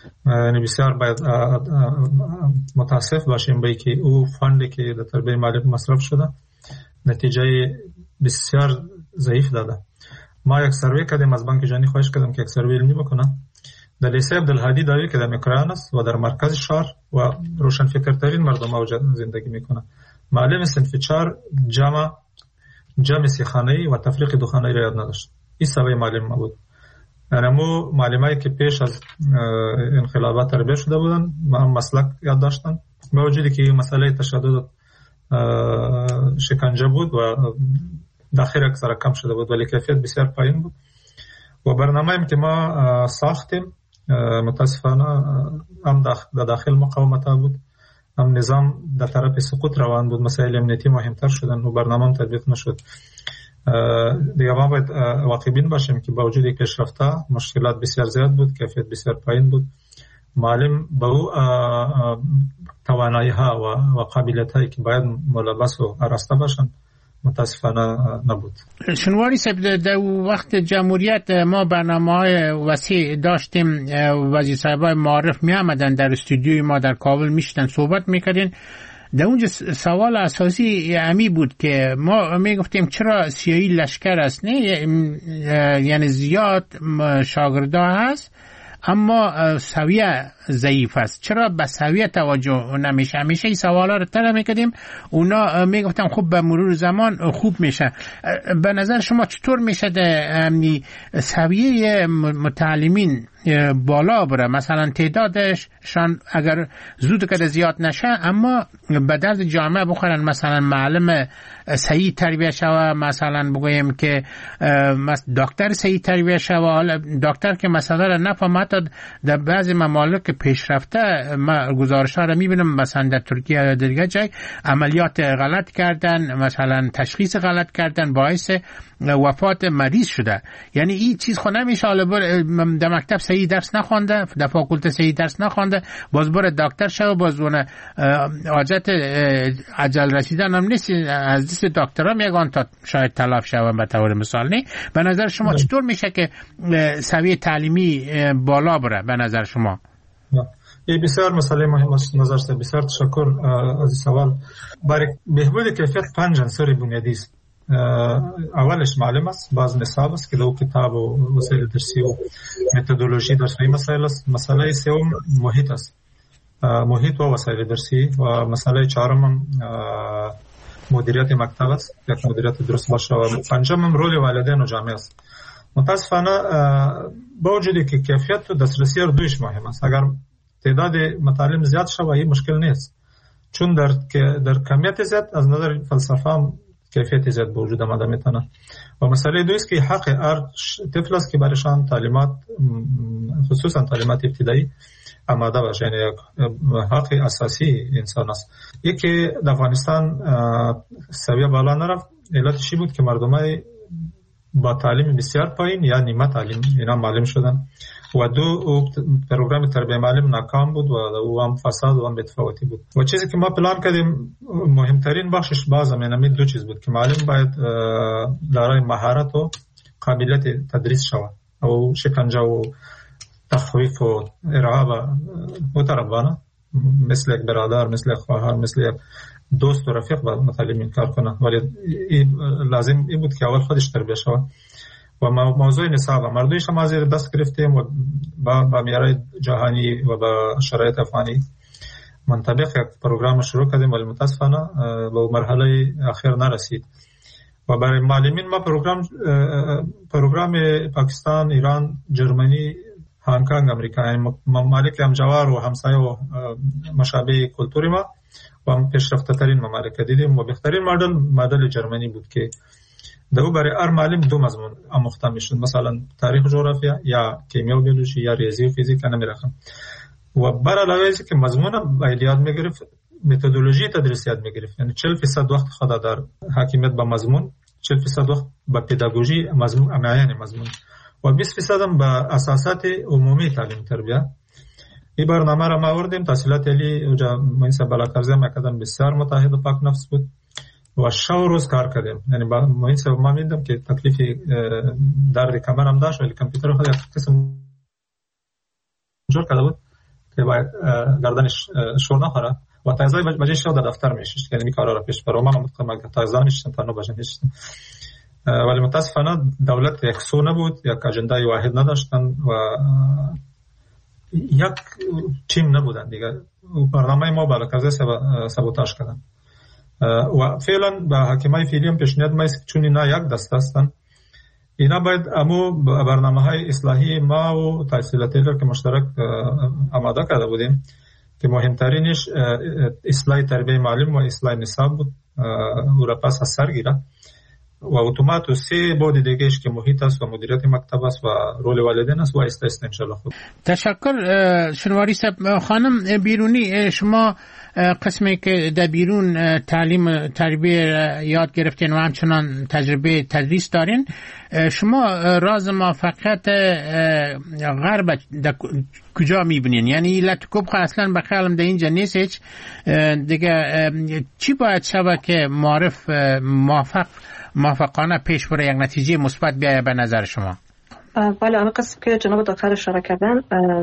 یعنی بسیار باید متاسف باشیم به که او فندی که در تربیه مالی مصرف شده نتیجه بسیار ضعیف داده. ما یک سروی کردیم از بانک جهانی، خواهش کردم که یک سروی علمی بکنه. در لیسه عبدالهادی داوی که در مکران است و در مرکز شهر و روشنفکرترین مردم اوجه زندگی میکنه. معلم صنف 4 جمع سیخانه‌ای و تفریق دخانه‌ای را یاد نداشت. این سوی معلم ما بود. یعنی مو معلمایی که پیش از انقلابات تربیه شده بودن مسلک یاد داشتن، با وجودی که مسئله تشدد شکنجه بود و داخل اکثر کم شده بود ولی کیفیت بسیار پایین بود. و برنامه‌ای که ما ساختیم متاسفانه هم در داخل مقاومت بود، هم نظام در طرف سقوط روان بود، مسائل امنیتی مهمتر شدن و برنامه تطبیق نشد. دیگه ما باید واقعبین باشیم که با وجود پیشرفته مشکلات بسیار زیاد بود، کیفیت بسیار پایین بود. معلم با او توانایی ها و قابلیت هایی که باید ملبس و آراسته باشن متاسفانه نبود. شنواری صاحب، در وقت جمهوریت ما برنامه‌های وسیع داشتیم، وزیر صاحبای معارف می آمدن در استودیوی ما در کابل میشتن صحبت میکردین. در اونجا سوال اساسی امی بود که ما میگفتیم چرا سیاهی لشکر است، نه یعنی زیاد شاگردا هست اما سویه ضعیف است، چرا به سویه توجه نمیشه؟ همیشه این سوالا رو طرح میکردیم، اونا میگفتن خب به مرور زمان خوب میشه. به نظر شما چطور میشه سویه متعلمین بالا بره؟ مثلا تعدادشان اگر زود کده زیاد نشه اما به درد جامعه بخورن، مثلا معلم صحیح تربیه شوه، مثلا بگویم که دکتر صحیح تربیه شوه. حالا دکتر که مسئله را نفهمد، در بعضی ممالک پیشرفته ما گزارش‌ها را می‌بینم، مثلا در ترکیه یا دیگه جای عملیات غلط کردن، مثلا تشخیص غلط کردن باعث وفات مریض شده. یعنی این چیز خود نمیشه حالا در مکتب صحیح درس نخونده، در فاکولته صحیح درس نخونده، باز بره دکتر شو، باز اون حاجت عجل رسیدن هم نیست، از دست دکترها میگن تا شاید تلف شوه به طور مثال. نه به نظر شما چطور میشه که سویه تعلیمی بالا بره به نظر شما؟ این بسیار مسئله مهم است. نظر سه بسیار تشکر از سوال. برای بهبود کیفیت 5 عنصر بنیادی است. اولش معلم است، باز نصاب است که دو کتاب و وسایل درسی و متدولوژی درسی مسائل است. مسئله سوم محیط است، محیط و وسایل درسی. و مسئله چهارم مدیریت مکتب است، یک مدیریت درست باشه. و پنجم رول والدین و جامعه است. متاسفانه با وجودی که کیفیت و دسترسی رو دویش مهم است. اگر تعداد مطالب زیاد شود این مشکل نیست، چون در کمیت زیاد از نظر فلسفه هم کیفیت زیاد به وجود آمده میتونه. و مسئله دویی است که حق هر طفل است که برایشان تعلیمات خصوصا تعلیمات ابتدایی آماده باشه، یعنی حق اساسی انسان است. یکی در افغانستان سویه بالا نرفت، علتش بود که مردمای با تعلیم بسیار پایین یا نیمه تعلیم اینا معلم شدن و دو پروگرام تربیه معلم ناکام بود و او هم فساد و هم بی‌تفاوتی بود. و چیزی که ما پلان کردیم مهمترین بخشش باز همین دو چیز بود که معلم باید دارای مهارت و قابلیت تدریس شود او شکنجه و تخویف و ارهاب متربانه مثل یک برادر، مثل یک خواهر، مثل یک دوست و رفیق باید متعلمین کار کنه. ولی لازم این بود که اول خودش تربیه شود. و موضوع نصاب مردویش هم از دست گرفتیم و با معیارهای جهانی و با شرایط افغانی منطبق یک پروگرام شروع کردیم ولی متاسفانه به مرحله اخیر نرسید. و برای معلمین ما پروگرام پاکستان، ایران، جرمنی، هنگ کنگ، امریکا، یعنی ممالک همجوار و همسایه و مشابه کلتوری ما و هم پیشرفته ترین ممالک دیدیم. و بهترین مدل جرمنی بود که دو برای هر معلم دو مضمون آموخته میشد، مثلا تاریخ و جغرافیا یا کیمیا و بیولوژی یا ریاضی و فیزیک نمیرخم. و بر علاوه از که مضمون باید یاد میگرفت، متدولوژی تدریس یاد میگرفت. یعنی 40% وقت خود در حاکمیت به مضمون، 40% وقت به پداگوژی مضمون معین مضمون و 20% هم به اساسات عمومی تعلیم تربیه. این برنامه را ما آوردیم. تحصیلات علی اوجا مهندس بلاکارزی مکدم بسیار متحد و پاک نفس بود و 6 روز کار کردیم. یعنی مهندس ما میدم که تکلیف درد کمر هم داشت ولی کامپیوتر خود یک قسم جور کرده بود که باید گردنش شور نخوره و تا ازای بجای شو در دفتر میشید، یعنی کارا را پیش برو. من مطمئنم تا ازای میشتم تا 9 بجه میشتم، ولی متاسفانه دولت یک سو نبود، یک اجنده واحد نداشتن و یک تیم نبودن دیگه. برنامه ما بالکازه سابوتاژ کردن و فعلا به حاکمای فعلی هم پیشنهاد می‌کنم چون اینا یک دسته هستن، اینا باید امو برنامه‌های اصلاحی ما و تحصیلاتی که مشترک آماده کرده بودیم که مهمترینش اصلاح تربیت معلم و اصلاح نصاب بود و را پس از سر گیره و اتومات و 3 بود دیگهش که محیط است و مدیریت مکتب است و رول والدین است و است ان شاء الله. خود تشکر شنواری صاحب. خانم بیرونی، شما قسمی که در بیرون تعلیم تربیت یاد گرفتین و همچنان تجربه تدریس دارین، شما راز موفقیت غرب کجا میبینین؟ یعنی لطکوب اصلا به خیالم در اینجا نیست هیچ دیگه. چی باید شبه که معرف موفقانه پیش بره، یک نتیجه مثبت بیاید به نظر شما؟ بله، آن قسم که جناب دکتر اشاره کردن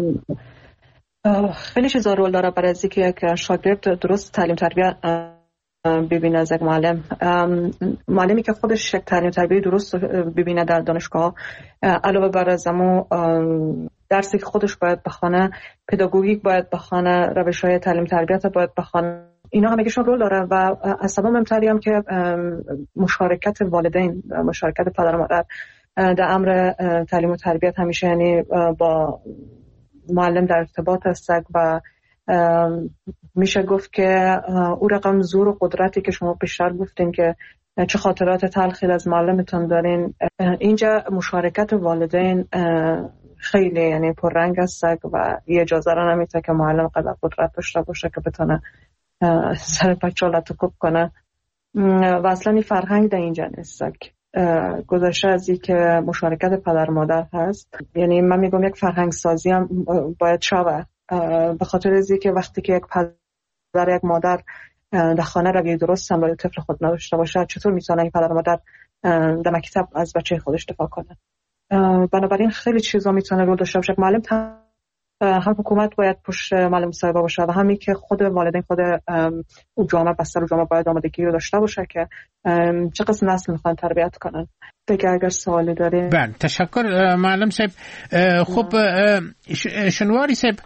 خیلی چیزا رول داره برای از اینکه یک شاگرد درست تعلیم تربیت ببینه از یک معلمی که خودش یک تعلیم تربیت درست ببینه در دانشگاه، علاوه بر از درسی که خودش باید بخونه، پداگوژیک باید بخونه، روش‌های تعلیم تربیت باید بخونه، اینا همگیشون رول داره و از سبب مهمتری هم که مشارکت والدین، مشارکت پدر و مادر در امر تعلیم و تربیت همیشه، یعنی با معلم در ارتباط هست و میشه گفت که او رقم زور و قدرتی که شما پیشتر گفتین که چه خاطرات تلخی از معلمتون دارین، اینجا مشارکت والدین خیلی یعنی پررنگ است و یه اجازه را نمیده که معلم قدر قدرت داشته باشه که بتونه سر بچه ها لطکوب کنه و اصلا این فرهنگ در اینجا نیست. گذشته از این که مشارکت پدر مادر هست، یعنی من میگم یک فرهنگ سازی هم باید شوه، به خاطر از این که وقتی که یک پدر یک مادر در خانه روی درست هم برای طفل خود نداشته باشه، چطور میتونه این پدر مادر در مکتب از بچه خودش دفاع کنه؟ بنابراین خیلی چیزا میتونه رول داشته باشه. معلم هم حکومت باید پشت معلم مصاحبه باشه و همین که خود والدین، خود جامعه، بستر جامعه باید آمادگی رو داشته باشه که چه قسم نسل میخوان تربیت کنن. دیگه اگر سوالی دارین. بله، تشکر معلم صاحب. خب شنواری صاحب،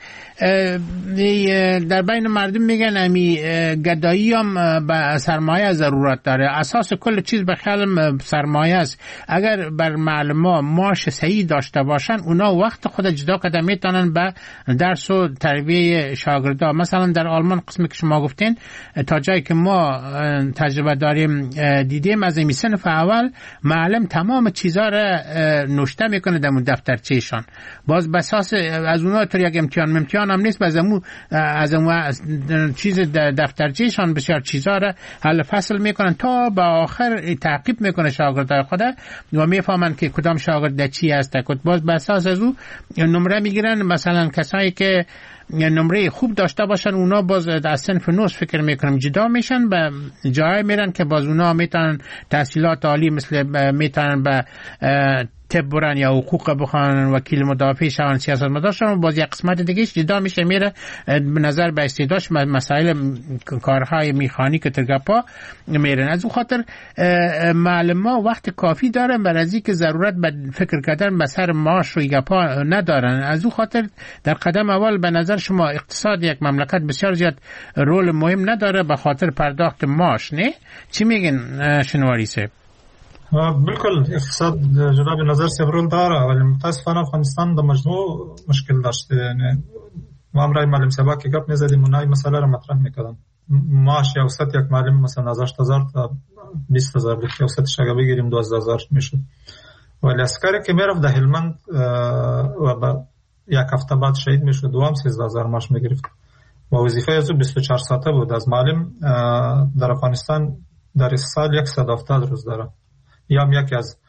در بین مردم میگن امی گدایی هم به سرمایه ضرورت داره، اساس کل چیز به خیالم سرمایه است. اگر بر معلم معاش صحیح داشته باشن، اونا وقت خود جدا کده میتونن به درس و تربیه شاگردا. مثلا در آلمان قسمی که شما گفتین، تا جایی که ما تجربه داریم دیدیم، از این صنف اول معلم تمام چیزا را نوشته میکنه در دفترچه‌شان، باز بساس از اونها تو یک امتحان هم نیست، باز از چیز دفترچه‌شان بسیار چیزا را حل فصل میکنن تا به آخر تعقیب میکنه شاگردای خود و میفهمن که کدام شاگرد چی هست. باز بساس از او نمره میگیرن. مثلا کسایی که نمره خوب داشته باشن، اونا باز از صنف نوز فکر میکنم جدا میشن، به جای میرن که باز اونا میتونن تحصیلات عالی مثل میتونن به طب برن یا حقوق بخوانن، وکیل مدافع شون، سیاست مدار شون، باز یک قسمت دیگه جدا میشه میره به نظر به استعدادش مسائل کارهای میخانی که ترگپا میرن. از اون خاطر معلم‌ها وقت کافی دارن برای از اینکه ضرورت به فکر کردن به سر معاش و گپا ندارن. از اون خاطر در قدم اول به نظر شما اقتصاد یک مملکت بسیار زیاد رول مهم نداره به خاطر پرداخت معاش، نه؟ چی میگن شنواری صاحب؟ بالکل اقتصاد جناب نظر سبرول داره، ولی متاسفانه افغانستان در مجموع مشکل داشته. یعنی ما امرای معلم سبا که گپ میزدیم اونای مسئله رو مطرح میکردن. معاش اوسط یک معلم مثلا از 8000 تا 20000 بود که اوسطش اگه بگیریم 12000 میشد، ولی عسکری که میرفت در هلمند و یک هفته بعد شهید میشد دوام 13000 معاش میگرفت و وظیفه از 24 ساعته بود. از معلم در افغانستان در سال 170 روز داره. یا هم یکی از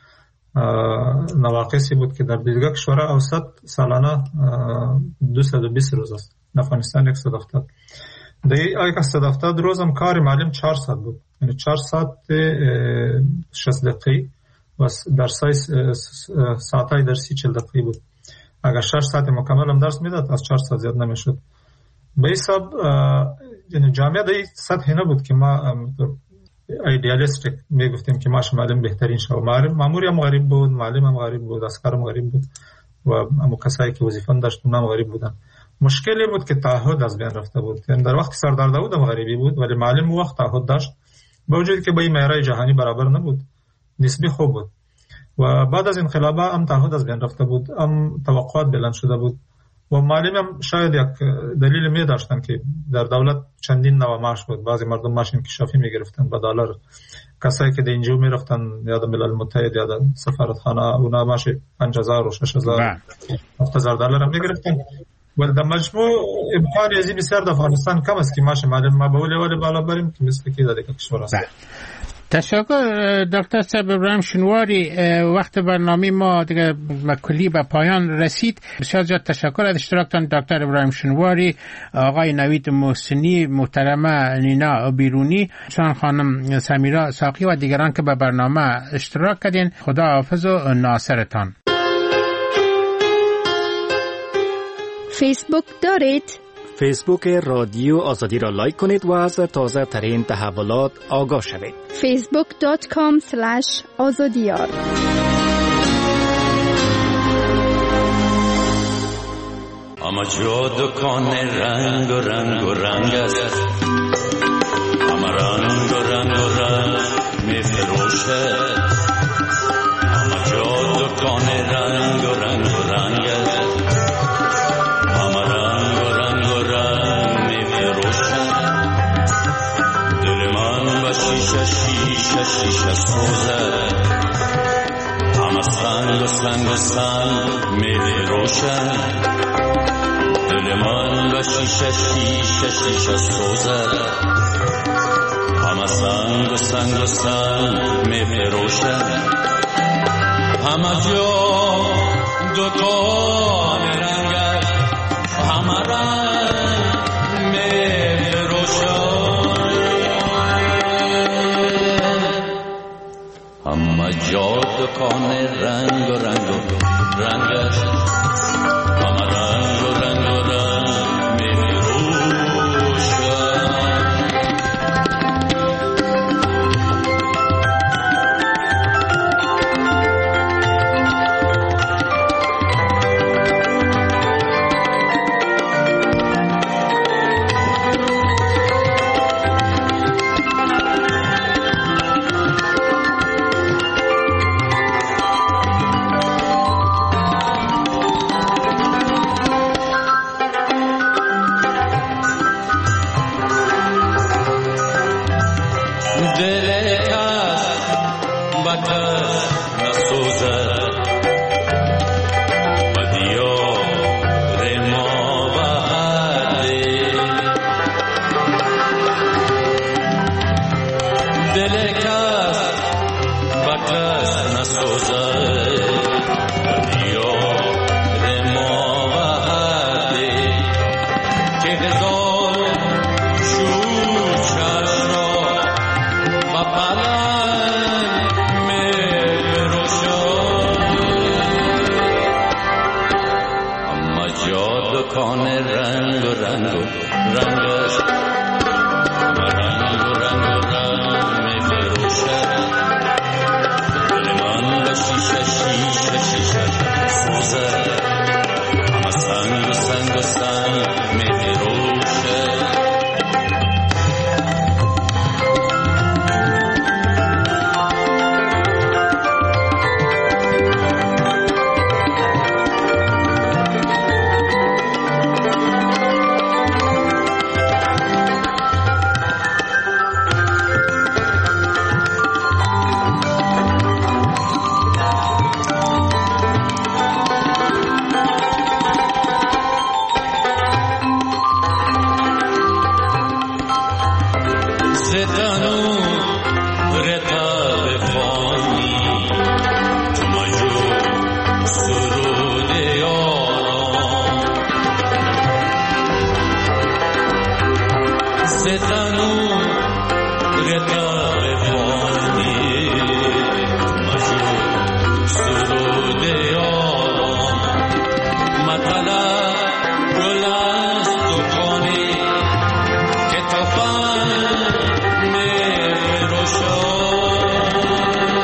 نواقصی بود که در دیگر کشورها اوسط سالانه 220 روز است، در افغانستان 170. در این 170 روز هم کار معلم 4 ساعت بود، یعنی 4 ساعت 60 دقیقه و در ساعتهای درسی 40 دقیقه بود. اگر 6 ساعت مکمل هم درس میداد از 4 ساعت زیاد نمیشد. به حساب یعنی جامعه در سطح نبود که ما ایدئالیستیک میگفتیم که ماش معلم بهترین شو. مامور هم غریب بود، معلم هم غریب بود، عسکر هم غریب بود و اما کسایی که وظیفه داشتن هم غریب بودن. مشکلی بود که تعهد از بین رفته بود. یعنی در وقت سردار داوود هم غریبی بود ولی معلم وقت تعهد داشت، با وجودی که با این معیار جهانی برابر نبود، نسبی خوب بود. و بعد از انقلاب هم تعهد از بین رفته بود، هم توقعات بلند شده بود و معلم هم شاید یک دلیل می داشتن که در دولت چندین نوع معاش بود. بعضی مردم معاش انکشافی می گرفتن با دلار، کسایی که در اینجا می رفتن یا در ملل متحد یا در سفارتخانه اونا معاش 5000 و 6000 7000 دلار هم می گرفتن. ولی در مجموع امکان ازی بسیار در افغانستان کم است که معاش معلم ما به ولی بالا بریم که مثل که در دیگه کشور است. تشکر دکتر صاحب ابراهیم شنواری. وقت برنامه ما دیگه کلی به پایان رسید. بسیار زیاد تشکر از اشتراکتان دکتر ابراهیم شنواری، آقای نوید محسنی، محترمه نینا بیرونی، چون خانم سمیرا ساقی و دیگران که به برنامه اشتراک کردین. خدا حافظ و ناصرتان. فیسبوک دارید؟ فیسبوک رادیو آزادی را لایک کنید و از تازه ترین تحولات آگاه شوید. facebook.com/azadiyar. اما جا دکان رنگ و رنگ و رنگ است، اما رنگ و رنگ و رنگ می فروشه. اما جا دکان رنگ و رنگ و رنگ است، اما رنگ و رنگ و رنگ می فروشه. دل من با شیشه شیشه شیشه سوزه، اما سنگ و سنگ و سنگ می فروشه. دل من با شیشه شیشه شیشه سوزه، همه سنگ و سنگ و سنگ می فروشه. همه جا دکان رنگ است، همه رنگ می فروشه. همه جا دکان رنگ و رنگ و رنگ است، همه رنگ و رنگ و رنگ می فروشه. مثلا گل است و روشن می روشن،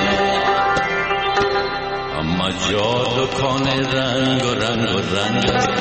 اما جا دکان رنگ و رنگ و رنگ است.